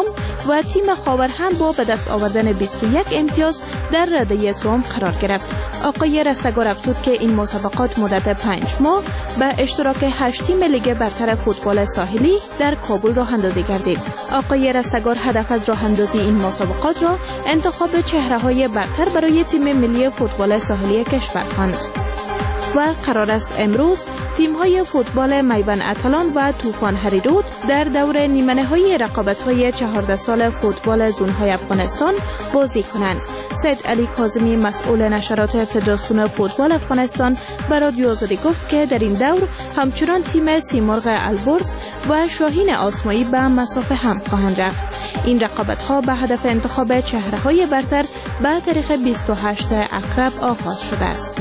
و تیم خاور هم با به دست آوردن بیست و یک امتیاز در رده سوم قرار گرفت. آقای رستگار افزود که این مسابقات مدت پنج ماه به اشتراک هشت تیم لیگ برتر فوتبال ساحلی در کابل راه اندازی گردید. آقای رستگار هدف از راه اندازی این مسابقات را انتخاب چهره‌های برتر برای تیم ملی فوتبال ساحلی کشور خواند. و قرار است امروز تیم‌های فوتبال میوان اتلان و طوفان هریرود در دور نیمه‌نهایی رقابت‌های چهارده سال فوتبال زون‌های افغانستان بازی کنند. سید علی کاظمی مسئول نشرات فدراسیون فوتبال افغانستان به رادیو آزادی گفت که در این دور همچنان تیم سیمرغ البرز و شاهین آسمایی به مسافه هم خواهند رفت. این رقابت‌ها به هدف انتخاب چهره‌های برتر به تاریخ بیست و هشتم اکرب آغاز شده است.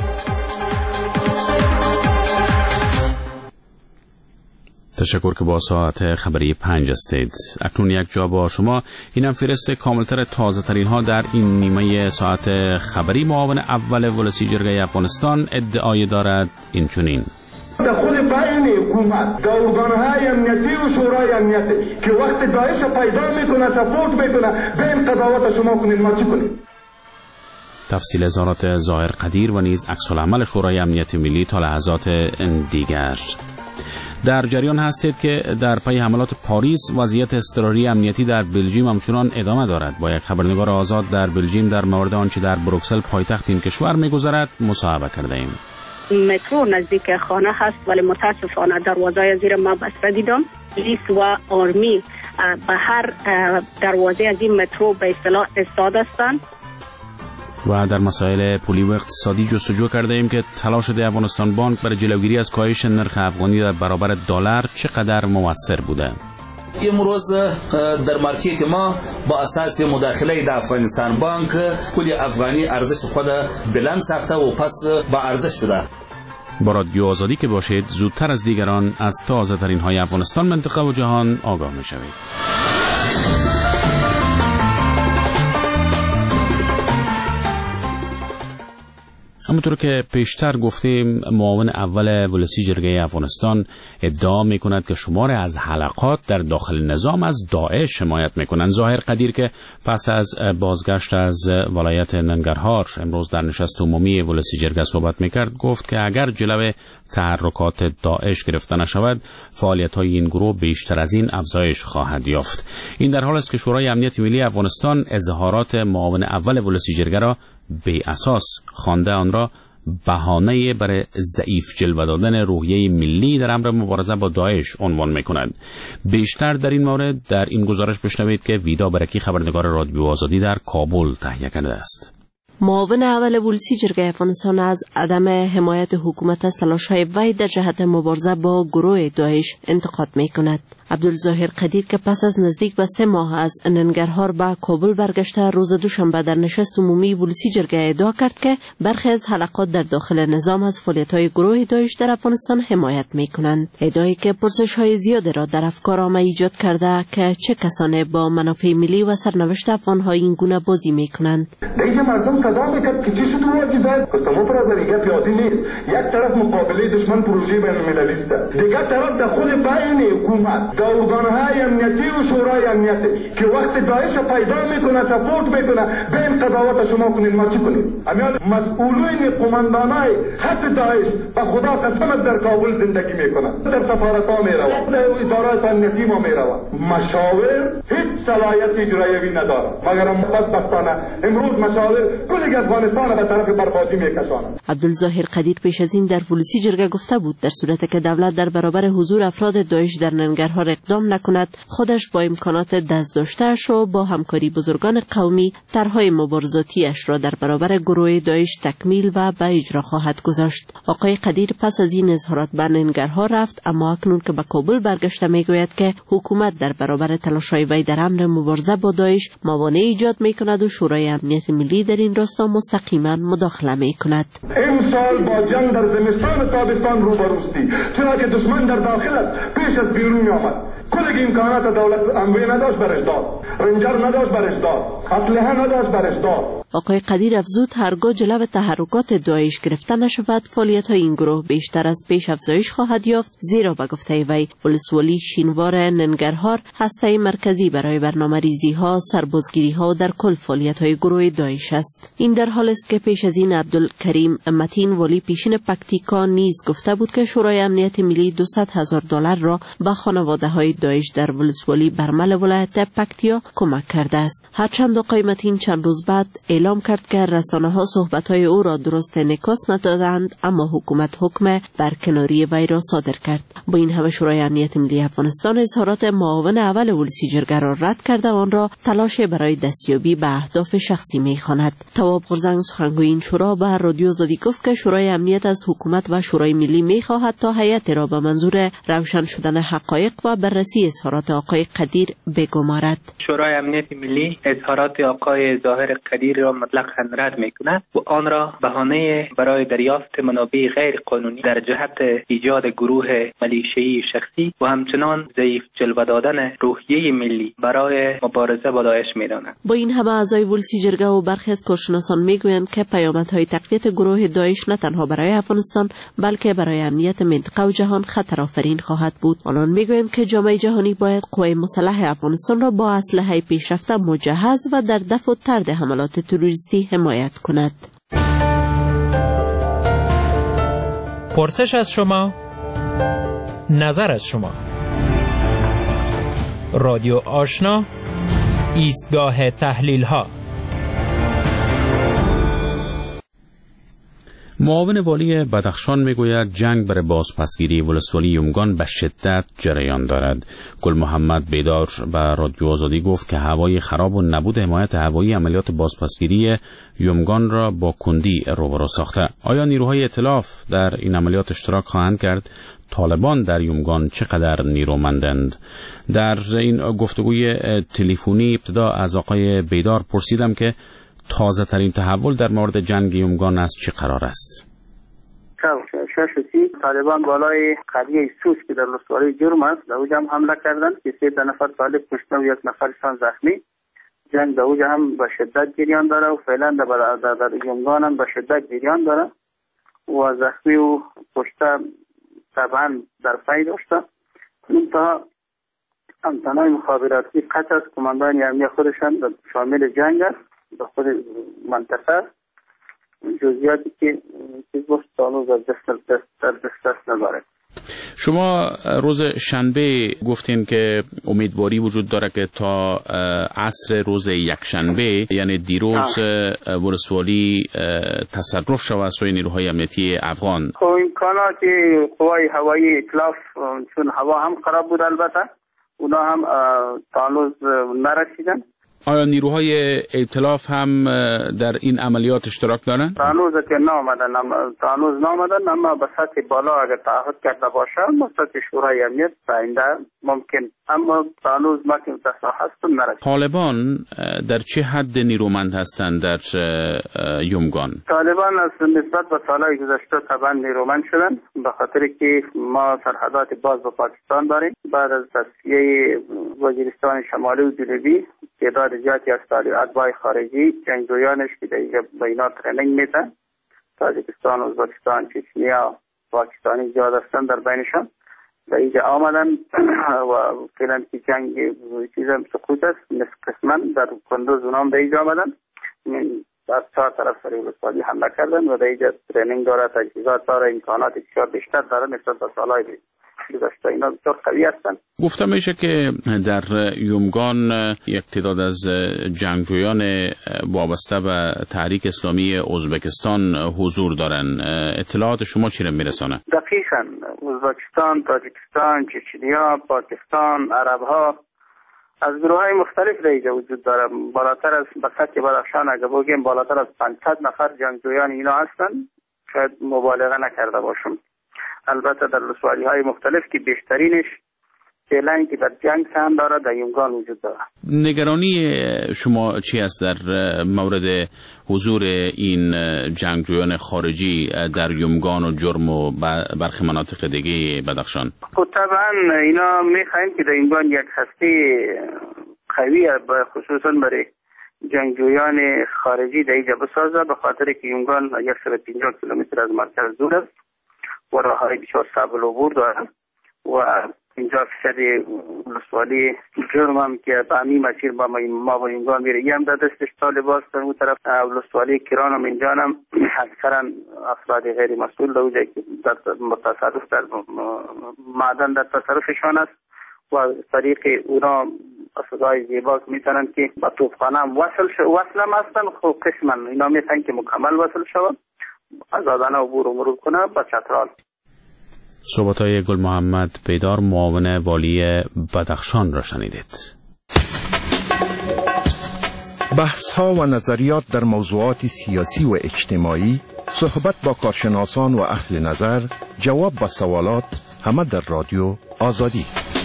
تشکر که با ساعت خبری پنج هستید. اکنون یک جا با شما. اینم فهرست کاملتر تازه ترین ها در این نیمه ساعت خبری. معاون اول ولسی جرگه افغانستان ادعای دارد این چنین: در خود بین حکومت در ارگانهای امنیتی و شورای امنیتی که وقت داعش پیدا میکنه سپورت میکنه بین قضاوت شما کنین ما چی کنیم؟ تفصیل اظهارات ظاهر قدیر و نیز عکس العمل شورای امنیت ملی تا لحظات دیگر. در جریان هستید که در پی حملات پاریس وضعیت اضطراری امنیتی در بلژیم همچنان ادامه دارد. با یک خبرنگار آزاد در بلژیم در مورد آنچه در بروکسل پایتخت این کشور می‌گذرد مصاحبه کرده ایم. مترو نزدیک خانه هست ولی متاسفانه دروازه زیر ما بسته دیدم. پلیس و آرمی به هر دروازه از این مترو به اصطلاح ایستاده هستند. و در مسائل پولی و اقتصادی جستجو کرده ایم که تلاش ده افغانستان بانک برای جلوگیری از کاهش نرخ افغانی در برابر دلار چقدر موثر بوده. امروز در مارکت ما با اساس مداخله د افغانستان بانک پول افغانی ارزش خود بلند ساخته و پس با ارزش شده. با رادیو آزادی که باشید زودتر از دیگران از تازه ترین های افغانستان، منطقه و جهان آگاه می شوید. همونطور که پیشتر گفتیم معاون اول ولسی جرگه افغانستان ادعا می کند که شمار از حلقات در داخل نظام از داعش حمایت می کنند. ظاهر قدیر که پس از بازگشت از ولایت ننگرهار امروز در نشست عمومی ولسی جرگه صحبت می کرد، گفت که اگر جلوه تحرکات داعش گرفته نشود فعالیت های این گروه بیشتر از این افزایش خواهد یافت. این در حال است که شورای امنیت ملی افغانستان اظهارات معاون اول ولسی جرگه را بی اساس خوانده، آن را بهانه برای ضعیف جلوه دادن روحیه ملی در امر مبارزه با داعش عنوان می‌کند. بیشتر در این مورد در این گزارش بشنوید که ویدا برکی خبرنگار رادیو آزادی در کابل تهیه کرده است. معاون اول ولسی جرگه افغانستان از عدم حمایت حکومت از تلاش‌های وی در جهت مبارزه با گروه داعش انتقاد می‌کند. عبدالظاهر قدیر که پس از نزدیک به سه ماه از ننگرهار به کابل برگشته روز دوشنبه در نشست عمومی ولسی جرگه ادعا کرد که برخی از حلقات در داخل نظام از فعالیت‌های گروه داعش در افغانستان حمایت می‌کنند. ادعایی که پرسش‌های زیادی را در افکارنامه ایجاد کرده که چه کسانی با منافع ملی و سرنوشت افغان‌ها این گونه بازی می‌کنند. دیگه مردم صدا می‌کرد که چی شد واجی زد گفتم برادر دیگه پیاده نیست. یک طرف مقابله دشمن پروژه بین‌المللی است، دیگه طرف در خود بین حکومت در ارگانهای امنیتی و شورای امنیتی که وقت داعش پیدا میکنه سپورت میکنه بین قضاوت شما کنین ما چی کنیم؟ امیال مسئولین قماندانای خط داعش به خدا قسم در کابل زندگی میکنن، در سفارت‌ها میروند، در ادارات امنیتی ما میروند. مشاور هیچ صلاحیت اجرایی نداره مگر بدبختانه امروز مشاور کل افغانستان به طرف بربادی میکشانند. عبدالظاهر قدیر پیش از این در ولسی جرگه گفته بود در صورتی که دولت در برابر حضور افراد داعش در ننگرهار اقدام نکند، خودش با امکانات دست داشته‌اش و با همکاری بزرگان قومی طرح‌های مبارزاتیش را در برابر گروه داعش تکمیل و به اجرا خواهد گذاشت. آقای قدیر پس از این اظهارات به ننگرهار رفت، اما اکنون که به کابل برگشته میگوید که حکومت در برابر تلاش‌های وی در امر مبارزه با داعش موانع ایجاد میکند و شورای امنیت ملی در این راستا مستقیما مداخله میکند. امسال با جنگ در زمستان و تابستان روبروستی، چرا که دشمن در داخل است پیش از بیرون آمد. کل امکانات دولت اموی نداشت برش داد، رنجر نداشت برش داد، اسلحه نداشت برش داد. آقای قدیر افزود هرگاه جلو تحرکات داعش گرفته نشود فعالیت های این گروه بیشتر از پیش افزایش خواهد یافت، زیرا به گفته وی ولسوالی شینوار ننگرهار هسته مرکزی برای برنامه ریزی ها، سربازگیری ها و در کل فعالیت های گروه داعش است. این در حال است که پیش از این عبدالکریم متین ولی پیشین پکتیکا نیز گفته بود که شورای امنیت ملی دویست هزار دلار را به خانواده های داعش در ولسوالی برمل ولایت پکتیا کمک کرده است. هرچند آقای متین چند روز بعد اعلام کرد که رسانه ها صحبت های او را درست انعکاس ندادند، اما حکومت حکم برکناری وی را صادر کرد. با این همه شورای امنیت ملی افغانستان اظهارات معاون اول ولسی جرگه را رد کرده و آن را تلاش برای دستیابی به اهداف شخصی می‌خواند. تواب غرزنگ سخنگوی این شورا به رادیو آزادی گفت که شورای امنیت از حکومت و شورای ملی می‌خواهد تا هیئت را به منظور روشن شدن حقایق و بررسی اظهارات آقای قدیر بگمارد. شورای امنیت ملی اظهارات آقای ظاهر قدیر را مطلقاً رد می‌کند و آن را بهانه برای دریافت منابع غیر قانونی در جهت ایجاد گروه ملیشه‌ای شخصی و همچنان ضعیف جلوه دادن روحیه ملی برای مبارزه با داعش می‌داند. با این همه اعضای ولسی جرگه و برخی از کارشناسان میگویند که پیامدهای تقویت گروه داعش نه تنها برای افغانستان بلکه برای امنیت منطقه و جهان خطر آفرین خواهد بود. آنان میگویند که جامعه جهانی باید قوای مسلح افغانستان را با اسلحه پیشرفته مجهز و در دفع و طرد حملات تروریستی حمایت کند. پرسش از شما، نظر از شما. رادیو آشنا، ایستگاه تحلیل ها. معاون والی بدخشان میگوید جنگ برای بازپسگیری ولسوالی یومگان به شدت جریان دارد. گل محمد بیدار به رادیو آزادی گفت که هوای خراب و نبود حمایت هوایی عملیات بازپسگیری یومگان را با کندی روبرو ساخته. آیا نیروهای ائتلاف در این عملیات اشتراک خواهند کرد؟ طالبان در یومگان چقدر نیرومندند؟ در این گفتگوی تلفنی ابتدا از آقای بیدار پرسیدم که تازه ترین تحول در مورد جنگ یومگان از چه قرار است؟ ششی طالبان بالای قضیه سوس که در ولسوالی جرم است در اوجا هم حمله کردند که سه نفر طالب کشته و یک نفرشان زخمی. جنگ در اوجا هم به شدت جریان داره و فعلا در در یومگان هم به شدت جریان داره و زخمی و کشته طبعا در پی داشته. منتها امتنای مخابراتی قطع از کماندان امنیت خودشان شامل جنگ است به خود منطقه. جزئیاتی که چیز باشه تانوز از دست در دست نداره. شما روز شنبه گفتین که امیدواری وجود داره که تا عصر روز یکشنبه یعنی دیروز ولسوالی تصرف شود از سوی نیروهای امنیتی افغان. خب امکانات قوای هوایی ائتلاف چون هوا هم خراب بود البته اونا هم تانوز نرسیدن. آیا نیروهای ائتلاف هم در این عملیات اشتراک دارن؟ تانوز که نامدن، تانوز نامدن اما به سطح بالا اگر تعهد کرده باشه به سطح شورای امنیت آینده ممکن، اما تانوز ما که متصل هستم نرسید. طالبان در چه حد نیرومند هستند در یومگان؟ طالبان از نسبت به سالهای گذشته طبعا نیرومند شدن به خاطر که ما سرحدات باز با پاکستان داریم. بعد از تصفیه وزیرستان شمالی و جنوبی تعداد زیادی از اتباع خارجی جنگجویانش که در اینجا به اینا ترینینگ میدن، تاجیکستان، ازبکستان، چچنیا، پاکستانی زیاد هستن در بینشان در اینجا آمدن و فعلا که جنگ چیزم سقوط است نصف قسمن در کندوز اونام در اینجا آمدن در چهار طرف سری ولسوالی حمله کردن و در اینجا ترینینگ داره، تجهیزات داره، امکانات بسیار بیشتر داره نسبت به سالهای گذشته. اینا بسیار قوی هستن. گفته میشه که در یومگان یک تعداد از جنگجویان وابسته به تحریک اسلامی ازبکستان حضور دارن. اطلاعات شما چی را میرسانه؟ دقیقاً ازبکستان، تاجیکستان، چچنیا، پاکستان، عرب ها از گروه های مختلف در اینجا وجود داره. بالاتر از به سطح بدخشان اگه بگیم بالاتر از پانصد نفر جنگجویان اینا هستن. شاید مبالغه نکرده باشم. البته در ولسوالی های مختلف که بیشترینش چالشی که در جنگ هم داره در یمگان وجود داره. نگرانی شما چی است در مورد حضور این جنگجویان خارجی در یمگان و جرم و برخی مناطق دیگه بدخشان؟ خب طبعا اینا میخواین که در یمگان یک هسته قوی خصوصا برای جنگجویان خارجی در اینجا بسازه، به خاطر که یمگان صد و پنجاه کیلومتر از مرکز دور است و راههای بسیار صعب العبور داره و اینجا فیصد ولسوالی جرم هم که به همین مسیر با ما با یمگان میره یه هم در دستش طالب است. در اون طرف ولسوالی کران هم اینجا هم اکثرا افراد غیر مسئول در که در تصرف در معدن در تصرفشان است و طریق اونا اساسای زیبا میتونن که با توپخانه هم وصل شو وصل هم هستن. خب قسما اینا میتونن که مکمل وصل شود آزادانه عبور و مرور کنه با چترال. صحبت‌های گل محمد پیدار معاون والی بدخشان را شنیدید. بحث‌ها و نظریات در موضوعات سیاسی و اجتماعی، صحبت با کارشناسان و اهل نظر، جواب به سوالات، همه در رادیو آزادی.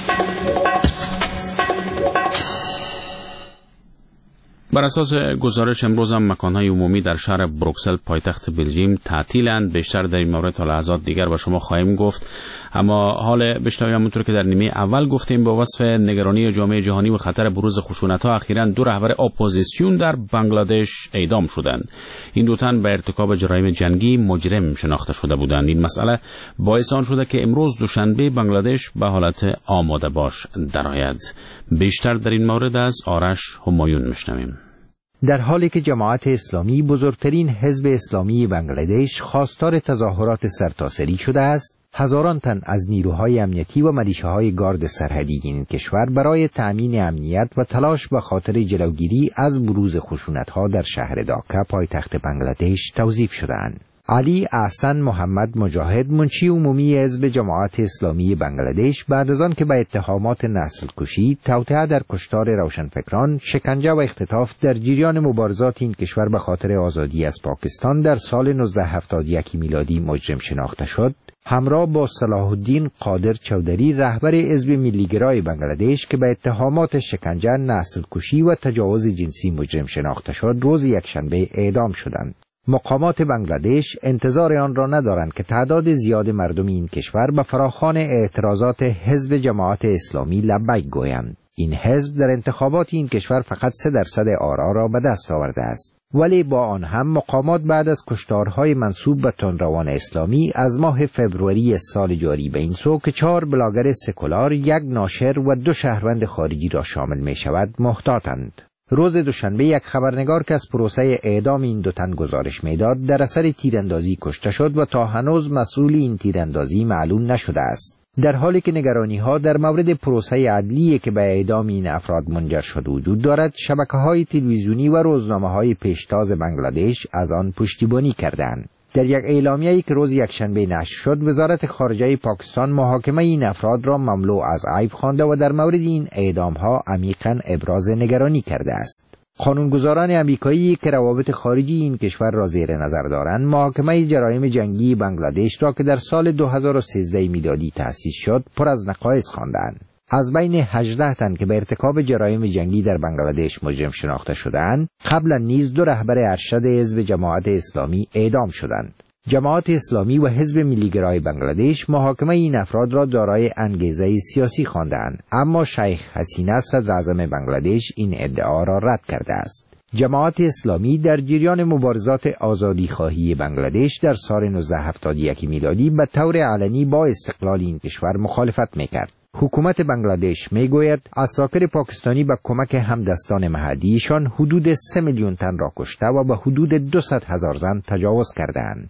بر اساس گزارش امروز هم مکان‌های عمومی در شهر بروکسل پایتخت بلژیم تعطیلند. بیشتر در این مورد تا لحظات دیگر با شما خواهیم گفت، اما حال بشنویم همونطور که در نیمه اول گفتیم با وصف نگرانی جامعه جهانی و خطر بروز خشونت‌ها اخیراً دو رهبر اپوزیسیون در بنگلادش اعدام شدند. این دو تن به ارتکاب جرایم جنگی مجرم شناخته شده بودند. این مسئله باعث آن شده که امروز دوشنبه بنگلادش به حالت آماده باش درآید. بیشتر در این مورد از آرش همایون میشنویم. در حالی که جماعت اسلامی بزرگترین حزب اسلامی بنگلادش خواستار تظاهرات سرتاسری شده است، هزاران تن از نیروهای امنیتی و ملیشه‌های گارد سرحدی این کشور برای تأمین امنیت و تلاش به خاطر جلوگیری از بروز خشونت‌ها در شهر داکا پایتخت بنگلادش توظیف شدند. علی احسن محمد مجاهد، منشی عمومی حزب جماعت اسلامی بنگلادش، بعد از آن که به اتهامات نسل کشی، توطئه در کشتار روشنفکران، شکنجه و اختطاف در جریان مبارزات این کشور به خاطر آزادی از پاکستان در سال نوزده هفتاد و یک میلادی مجرم شناخته شد، همراه با صلاح الدین قادر چودری رهبر حزب ملیگرای بنگلادش که به اتهامات شکنجه، نسل کشی و تجاوز جنسی مجرم شناخته شد، روز یکشنبه اعدام شدند. مقامات بنگلادش انتظار آن را ندارند که تعداد زیاد مردم این کشور به فراخوان اعتراضات حزب جماعت اسلامی لبیک گویند. این حزب در انتخابات این کشور فقط سه درصد آرا را به دست آورده است، ولی با آن هم مقامات بعد از کشتارهای منسوب به تندروان اسلامی از ماه فبروری سال جاری به این سو که چهار بلاگر سکولار، یک ناشر و دو شهروند خارجی را شامل می شود محتاطند. روز دوشنبه یک خبرنگار که از پروسه اعدام این دو تن گزارش میداد در اثر تیراندازی کشته شد و تا هنوز مسئول این تیراندازی معلوم نشده است. در حالی که نگرانی‌ها در مورد پروسه عدلی که به اعدام این افراد منجر شده وجود دارد، شبکه‌های تلویزیونی و روزنامه‌های پیشتاز بنگلادش از آن پشتیبانی کردند. در یک اعلامیه‌ای که روز یکشنبه نشر شد، وزارت خارجه پاکستان محاکمه این افراد را مملو از عیب خوانده و در مورد این اعدام‌ها عمیقاً ابراز نگرانی کرده است. قانونگذاران امریکایی که روابط خارجی این کشور را زیر نظر دارند، محاکمه جرایم جنگی بنگلادش را که در سال دو هزار و سیزده میلادی تأسیس شد، پر از نقایص خواندند. از بین هجده تن که به ارتکاب جرایم جنگی در بنگلادش مجرم شناخته شدند، قبلا نیز دو رهبر ارشد حزب جماعت اسلامی اعدام شدند. جماعت اسلامی و حزب ملیگرای بنگلادش محاکمه این افراد را دارای انگیزه سیاسی خواندند، اما شیخ حسینه صدر اعظم بنگلادش این ادعا را رد کرده است. جماعت اسلامی در جریان مبارزات آزادیخواهی بنگلادش در سال نوزده هفتاد و یک میلادی به طور علنی با استقلال این کشور مخالفت میکرد. حکومت بنگلادش میگوید عساکر پاکستانی با کمک همدستان محلیشان حدود سه میلیون تن را کشته و به حدود دویست هزار زن تجاوز کردند.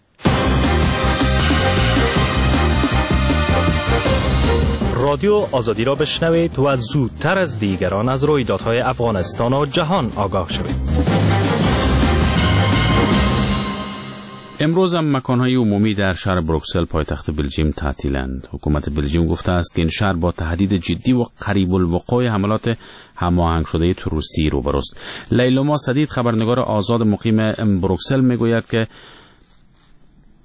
رادیو آزادی را بشنوید و زودتر از دیگران از رویدادهای افغانستان و جهان آگاه شوید. امروز هم مکانهای عمومی در شهر بروکسل پایتخت بلژیم تعطیلند. حکومت بلژیم گفته است که این شهر با تهدید جدی و قریب الوقوع حملات هماهنگ شده تروریستی روبروست. لیلما سدید خبرنگار آزاد مقیم بروکسل میگوید که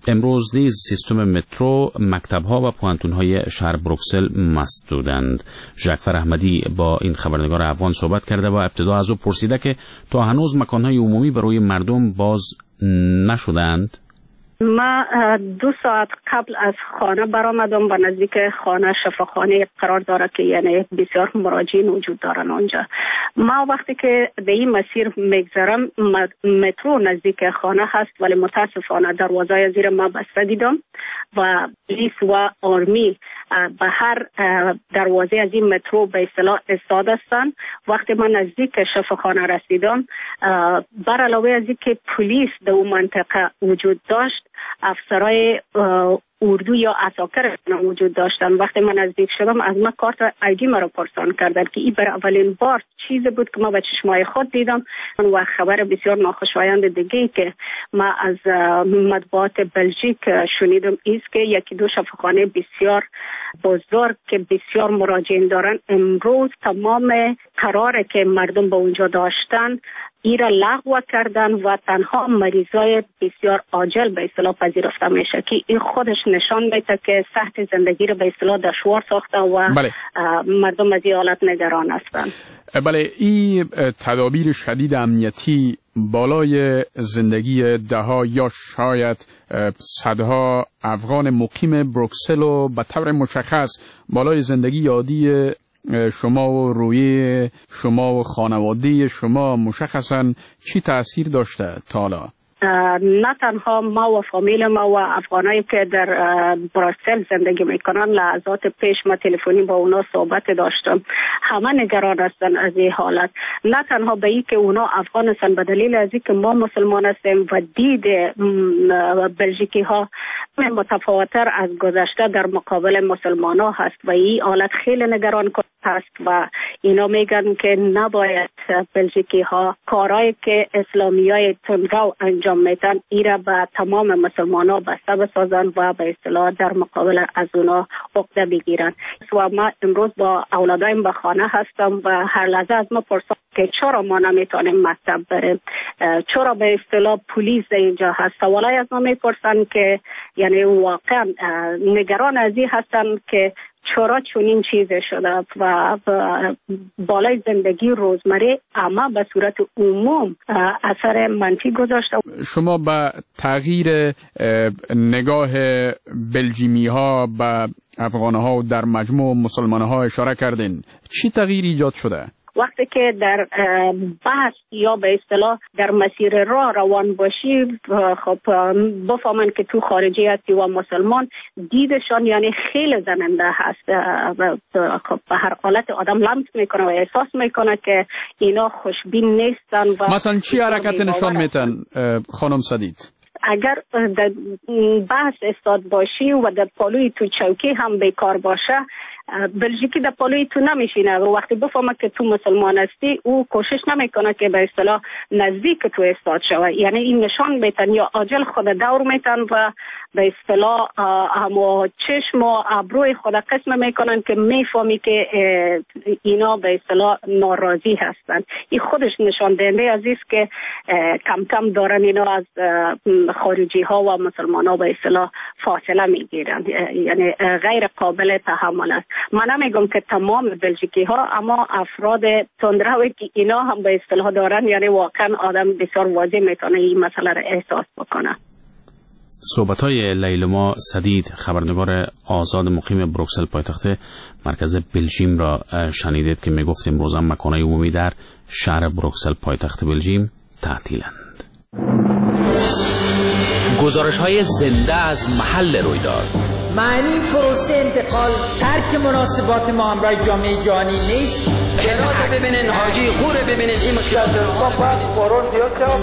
امروز نیز سیستم مترو، مکتب‌ها و پوانتون‌های شهر بروکسل مسدودند. ژاکفر احمدی با این خبرنگار افغان صحبت کرده و ابتدا از او پرسیده که تا هنوز مکان‌های عمومی برای مردم باز نشدند. ما دو ساعت قبل از خانه برآمدم و نزدیک خانه شفاخانه قرار داره که یعنی بسیار مراجعین وجود دارن اونجا. ما وقتی که به این مسیر میگذرم مترو نزدیک خانه هست ولی متاسفانه دروازه زیر ما بسته دیدم و پلیس و آرمی به هر دروازه از این مترو به اصطلاح ایستاده هستند. وقتی من نزدیک شفاخانه رسیدم بر علاوه از اینکه پلیس در اون منطقه وجود داشت افسرای اردو یا عساکر وجود داشتن. وقتی من نزدیک شدم از من کارت آیدی مرا پرسان کردن که این بر اولین بار چیزی بود که ما به چشمای خود دیدم و خبر بسیار ناخوشایند دیگه که ما از مطبوعات بلژیک شنیدم است که یکی دو شفاخانه بسیار بزرگ که بسیار مراجعین دارن امروز تمام قراره که مردم به اونجا داشتن ایرا لغو کردن و تنها مریضای بسیار عاجل به اصطلاح پذیرفته میشه که این خودش نشان میده که سخت زندگی رو به اصطلاح دشوار ساخته و بله. مردم از این حالت نگران هستند. بله، این تدابیر شدید امنیتی بالای زندگی دهها یا شاید صدها افغان مقیم بروکسل و به طور مشخص بالای زندگی عادی شما و روی شما و خانواده شما مشخصاً چی تأثیر داشته تا حالا؟ نه تنها ما و فامیل ما و افغانایی که در بروکسل زندگی میکنن لحظات پیش ما تلفنی با اونا صحبت داشتم همه نگران هستن از این حالت. نه تنها به این که اونا افغان هستن به دلیل از این که ما مسلمان هستیم و دید بلژیکی ها متفاوتر از گذشته در مقابل مسلمان ها هست و این حالت خیلی نگران کننده هست و اینا میگن که نباید بلژیکی ها کارهایی که اسلامی های تندرو انجام میتن ایره به تمام مسلمان ها بسته بسازن و به اصطلاح در مقابل از اونا عقده بگیرن. و ما امروز با اولادایم به خانه هستم و هر لحظه از ما پرسان که چرا ما نمیتونیم مکتب بریم، چرا به اصطلاح پلیس اینجا هست. سوالای از ما میپرسن که یعنی واقعا نگران از این هستن که چرا چنین چیزی شده و بالای زندگی روزمره اما به صورت عموم اثر منفی گذاشته. شما به تغییر نگاه بلژیمی ها به افغان ها و در مجموع مسلمان ها اشاره کردین، چی تغییری ایجاد شده؟ وقتی که در بحث یا به اصطلاح در مسیر راه روان باشی خب بفهمن که تو خارجی هستی و مسلمان دیدشان یعنی خیلی زننده هست. خب به هر حالت آدم لمس میکنه و احساس میکنه که اینا خوشبین نیستن. و مثلا چی حرکت نشان میتن خانم سدید؟ اگر در بحث استاد باشی و در پالوی تو چوکی هم بیکار باشه بلژیکی در پالوی تو نمیشینه و وقتی بفهمه که تو مسلمان هستی او کوشش نمیکنه که به اصطلاح نزدیک تو استاد شوه. یعنی این نشان میتن یا عاجل خود دور میتن و به اصطلاح همو چشم و ابروی خود قسم میکنن که میفهمی که اینا به اصطلاح ناراضی هستن. این خودش نشان دهنده از است که کم کم دارن اینا از خارجی ها و مسلمان ها به اصطلاح فاصله میگیرن. یعنی غیر قابل تحمل است. من نمیگم که تمام بلژیکی ها اما افراد تندروی که اینا هم به اصطلاح دارن یعنی واقعا آدم بسیار واضح میتونه این مسئله را احساس بکنه. صحبت‌های لیلما سدید خبرنگار آزاد مقیم بروکسل پایتخت مرکز بلژیم را شنیدید که میگفت امروز هم مکان‌های عمومی در شهر بروکسل پایتخت بلژیم تعطیلند. گزارش‌های زنده از محل رویداد. معنی پروسه انتقال ترک مناسبات ما همراه جامعه جهانی نیست. کلات ببینین، حاجی خوره ببینین، این مشکلات ما باید قرار زیاد کنم.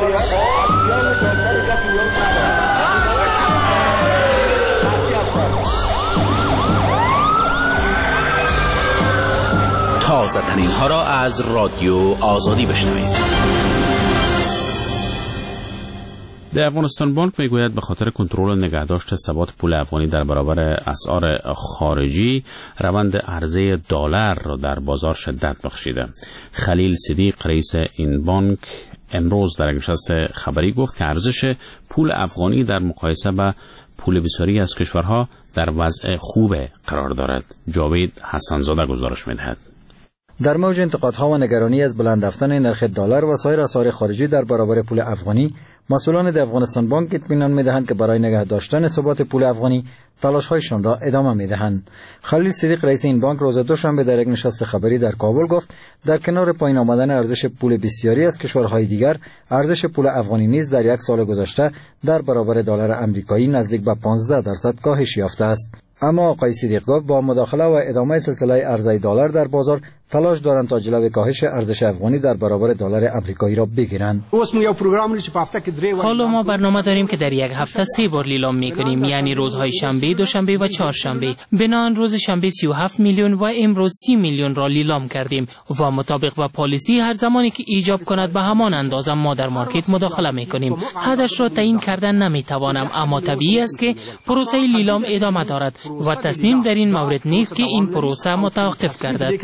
تازه ترین ها را از رادیو آزادی بشنوید. در افغانستان بانک میگوید به خاطر کنترل و نگهداشت ثبات پول افغانی در برابر اسعار خارجی روند عرضه دلار را در بازار شدت بخشیده. خلیل صدیق رئیس این بانک امروز در نشست خبری گفت که ارزش پول افغانی در مقایسه با پول بسیاری از کشورها در وضع خوب قرار دارد. جاوید حسنزاده گزارش می‌دهد. در موج انتقادها و نگرانی از بلند رفتن نرخ دلار و سایر اسعار خارجی در برابر پول افغانی، مسئولان د افغانستان بانک اطمینان می‌دهند که برای نگه داشتن ثبات پول افغانی تلاش‌هایشان را ادامه می‌دهند. خلیل صدیق رئیس این بانک روز دوشنبه در یک نشست خبری در کابل گفت در کنار پایین آمدن ارزش پول بسیاری از کشورهای دیگر، ارزش پول افغانی نیز در یک سال گذشته در برابر دلار آمریکایی نزدیک به پانزده درصد کاهش یافته است. اما آقای صدیق گفت با مداخله و ادامه سلسله عرضه دلار در بازار تلاش دارند تا جلوی کاهش ارزش افغانی در برابر دلار آمریکایی را بگیرند. حالا ما برنامه داریم که در یک هفته سه بار لیلام میکنیم، یعنی روزهای شنبه، دوشنبه و چهارشنبه. بنابراین روز شنبه سی و هفت میلیون و امروز سی میلیون را لیلام کردیم و مطابق با پالیسی هر زمانی که ایجاب کند به همان اندازه ما در مارکت مداخله میکنیم. حدش را تعیین کردن نمیتوانم، اما طبیعی است که پروسه لیلام ادامه دارد و تصمیم در این مورد نیست که این پروسه متوقف گردد.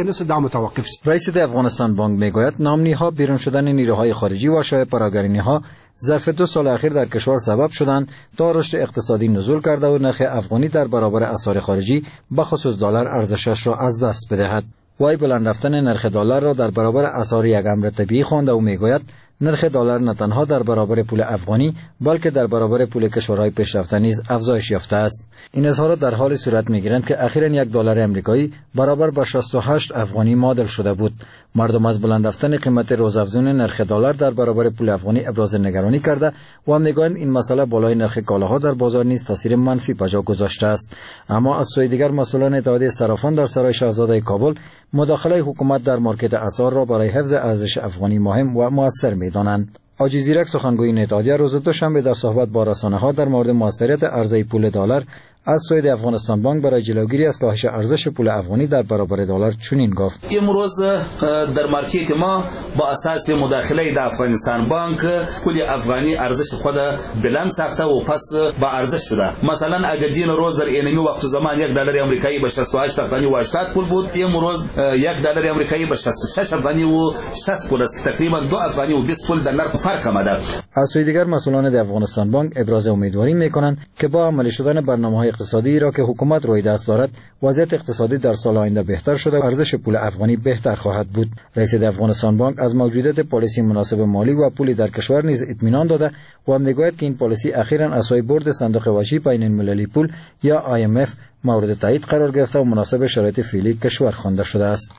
رئیس افغانستان بانک میگوید نامنی‌ها، بیرون شدن نیروهای خارجی و شایع پراگرینی‌ها ظرف دو سال اخیر در کشور سبب شدند تا رشد اقتصادی نزول کرده و نرخ افغانی در برابر اسعار خارجی به خصوص دلار ارزشش را از دست بدهد. وای بلند رفتن نرخ دلار را در برابر اسعار یک امر طبیعی خوانده و میگوید نرخ دلار نه تنها در برابر پول افغانی بلکه در برابر پول کشورهای پیشرفته نیز افزایش یافته است. این اظهارات در حال صورت میگیرند که اخیراً یک دلار امریکایی برابر با شصت و هشت افغانی معادل شده بود. مردم از بلند رفتن قیمت روزافزون نرخ دلار در برابر پول افغانی ابراز نگرانی کرده و میگویند این مسئله بالای نرخ کالاها در بازار نیز تاثیر منفی به جا گذاشته است. اما از سوی دیگر مسئولان اتحادیه صرافان در سرای شاهزاده کابل مداخله حکومت در مارکت اسعار را برای حفظ ارزش افغانی مهم و مؤثر می‌دانند. آجی زیرک سخنگوی این اتحادیه روز دوشنبه در صحبت با رسانه‌ها در مورد موثریت عرضه پول دلار از سوی افغانستان بانک برای جلوگیری از کاهش ارزش پول افغانی در برابر دلار چنین گفت: امروز در مارکت ما با اساس مداخله در افغانستان بانک پول افغانی ارزش خود بلند ساخته و پس با ارزش شده. مثلا اگر دین روز در اینمی وقت زمان یک دلار آمریکایی به شصت و هشت افغانی و هشتاد پول بود، امروز یک دلار آمریکایی به شصت و شش افغانی و شصت پول است که تقریبا دو افغانی و بیست پول در نرخ فرق آمده. از سوی دیگر مسئولان در افغانستان بانک ابراز امیدواری میکنند که با عملی شدن برنامه‌های اقتصادی را که حکومت روی دست دارد، وضعیت اقتصادی در سال آینده بهتر شده و ارزش پول افغانی بهتر خواهد بود. رئیس افغانستان بانک از موجودیت پالیسی مناسب مالی و پولی در کشور نیز اطمینان داده و میگوید که این پالیسی اخیراً از سوی بورد صندوق وجهی بین المللی پول یا آی ام اف مورد تایید قرار گرفته و مناسب شرایط فعلی کشور خوانده شده است.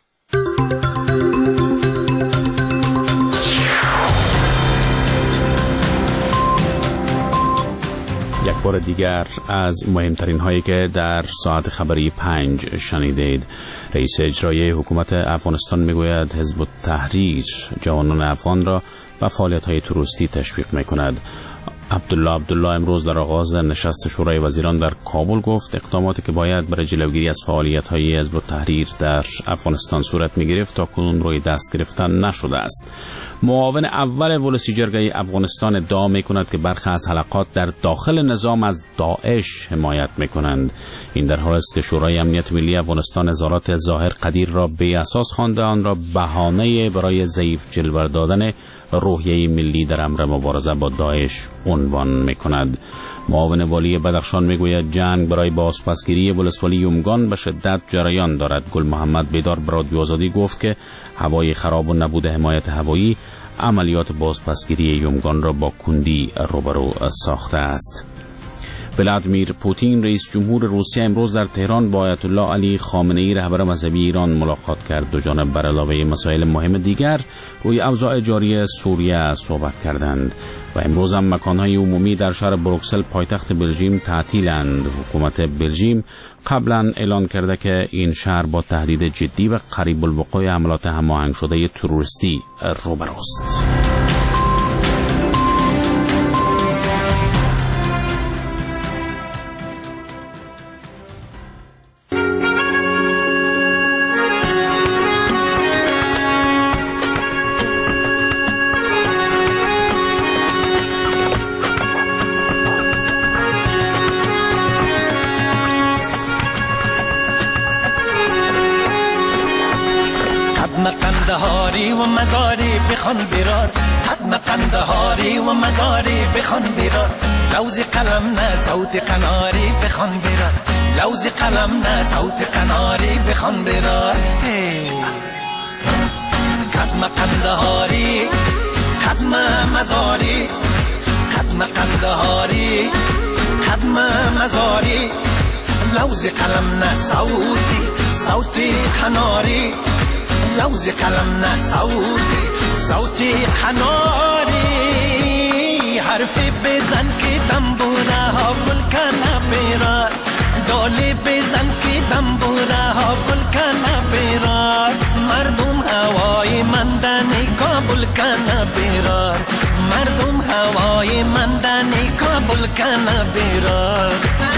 یک بار دیگر از مهمترین هایی که در ساعت خبری پنج شنیدید. رئیس اجرایی حکومت افغانستان میگوید حزب التحریر جوانان افغان را به فعالیت های تروریستی تشویق میکند. عبدالله عبدالله امروز در آغاز نشست شورای وزیران در کابل گفت اقداماتی که باید برای جلوگیری از فعالیت‌های حزب التحریر در افغانستان صورت می‌گرفت تا کنون روی دست گرفتن نشده است. معاون اول ولسی جرگه افغانستان ادعا می‌کند که برخی از حلقات در داخل نظام از داعش حمایت می‌کنند. این در حالی است که شورای امنیت ملی افغانستان اظهارات ظاهر قدیر را بی اساس خوانده، آن را بهانه برای ضعیف جلوه دادن روحیه ملی در امر مبارزه با داعش عنوان می‌کند. معاون والی بدخشان میگوید جنگ برای بازپسگیری ولسوالی یومگان به شدت جریان دارد. گل محمد بیدار به رادیو آزادی گفت که هوای خراب و نبود حمایت هوایی عملیات بازپسگیری یومگان را با کندی روبرو ساخته است. ولادیمیر پوتین رئیس جمهور روسیه امروز در تهران با آیت الله علی خامنه ای رهبر مذهبی ایران ملاقات کرد. دو جانب بر علاوه مسائل مهم دیگر روی اوضاع جاری سوریه صحبت کردند و امروز هم مکانهای عمومی در شهر بروکسل پایتخت بلژیم تعطیلند. حکومت بلژیم قبلا اعلان کرده که این شهر با تهدید جدی و قریب الوقوع حملات هماهنگ شده تروریستی روبروست. و مزاری بخوان برار حتم قندهاری و مزاری بخوان برار لوز قلم نه صوت قناری بخوان برار لوز قلم نه صوت قناری بخوان برار ختم قندهاری ختم مزاری ختم قندهاری ختم مزاری لوز قلم نه صوتی صوتی قناری لوز قلم نه صوتی صوتی قناری حرفی بزن که دنبوره ها گل کنه بیرار دالی بزن که دنبوره ها گل کنه بیرار مردم هوای مندنی کابل کنه بیرار مردم هوای مندنی کابل کنه بیرار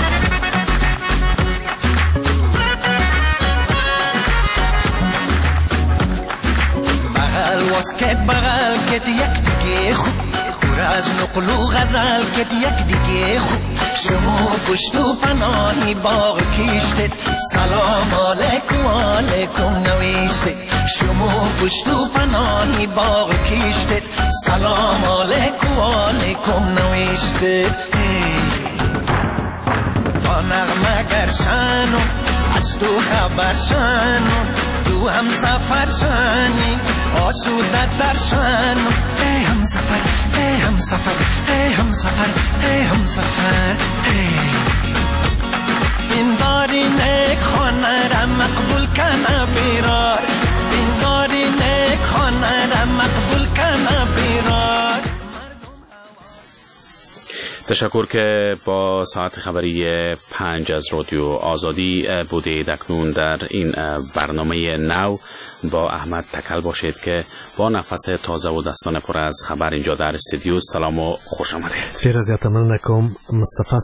بغل واسکت بغل کت یک دیگه خوب خور از نقل و غزل کت یک دیگه خوب شما گشت و پناهی باغ کشتید سلام علیکم علیکم نوشتید شما گشت و پناهی باغ کشتید سلام علیکم علیکم نوشتید با نغمه گرشن از تو خبر شن تو هم سفر شنی آسوده در شن ای هم سفر ای هم سفر ای هم سفر ای هم سفر این داری نیک خانه را مقبول کنه بیرار این داری نیک خانه را مقبول کنه بیرار. تشکر که با ساعت خبری پنج از رادیو آزادی بودید. اکنون در این برنامه نو با احمد تکل باشید که با نفس تازه و دستان پر از خبر اینجا در استودیو. سلام و خوش آمدید. فیروز یتمنکم مصطفی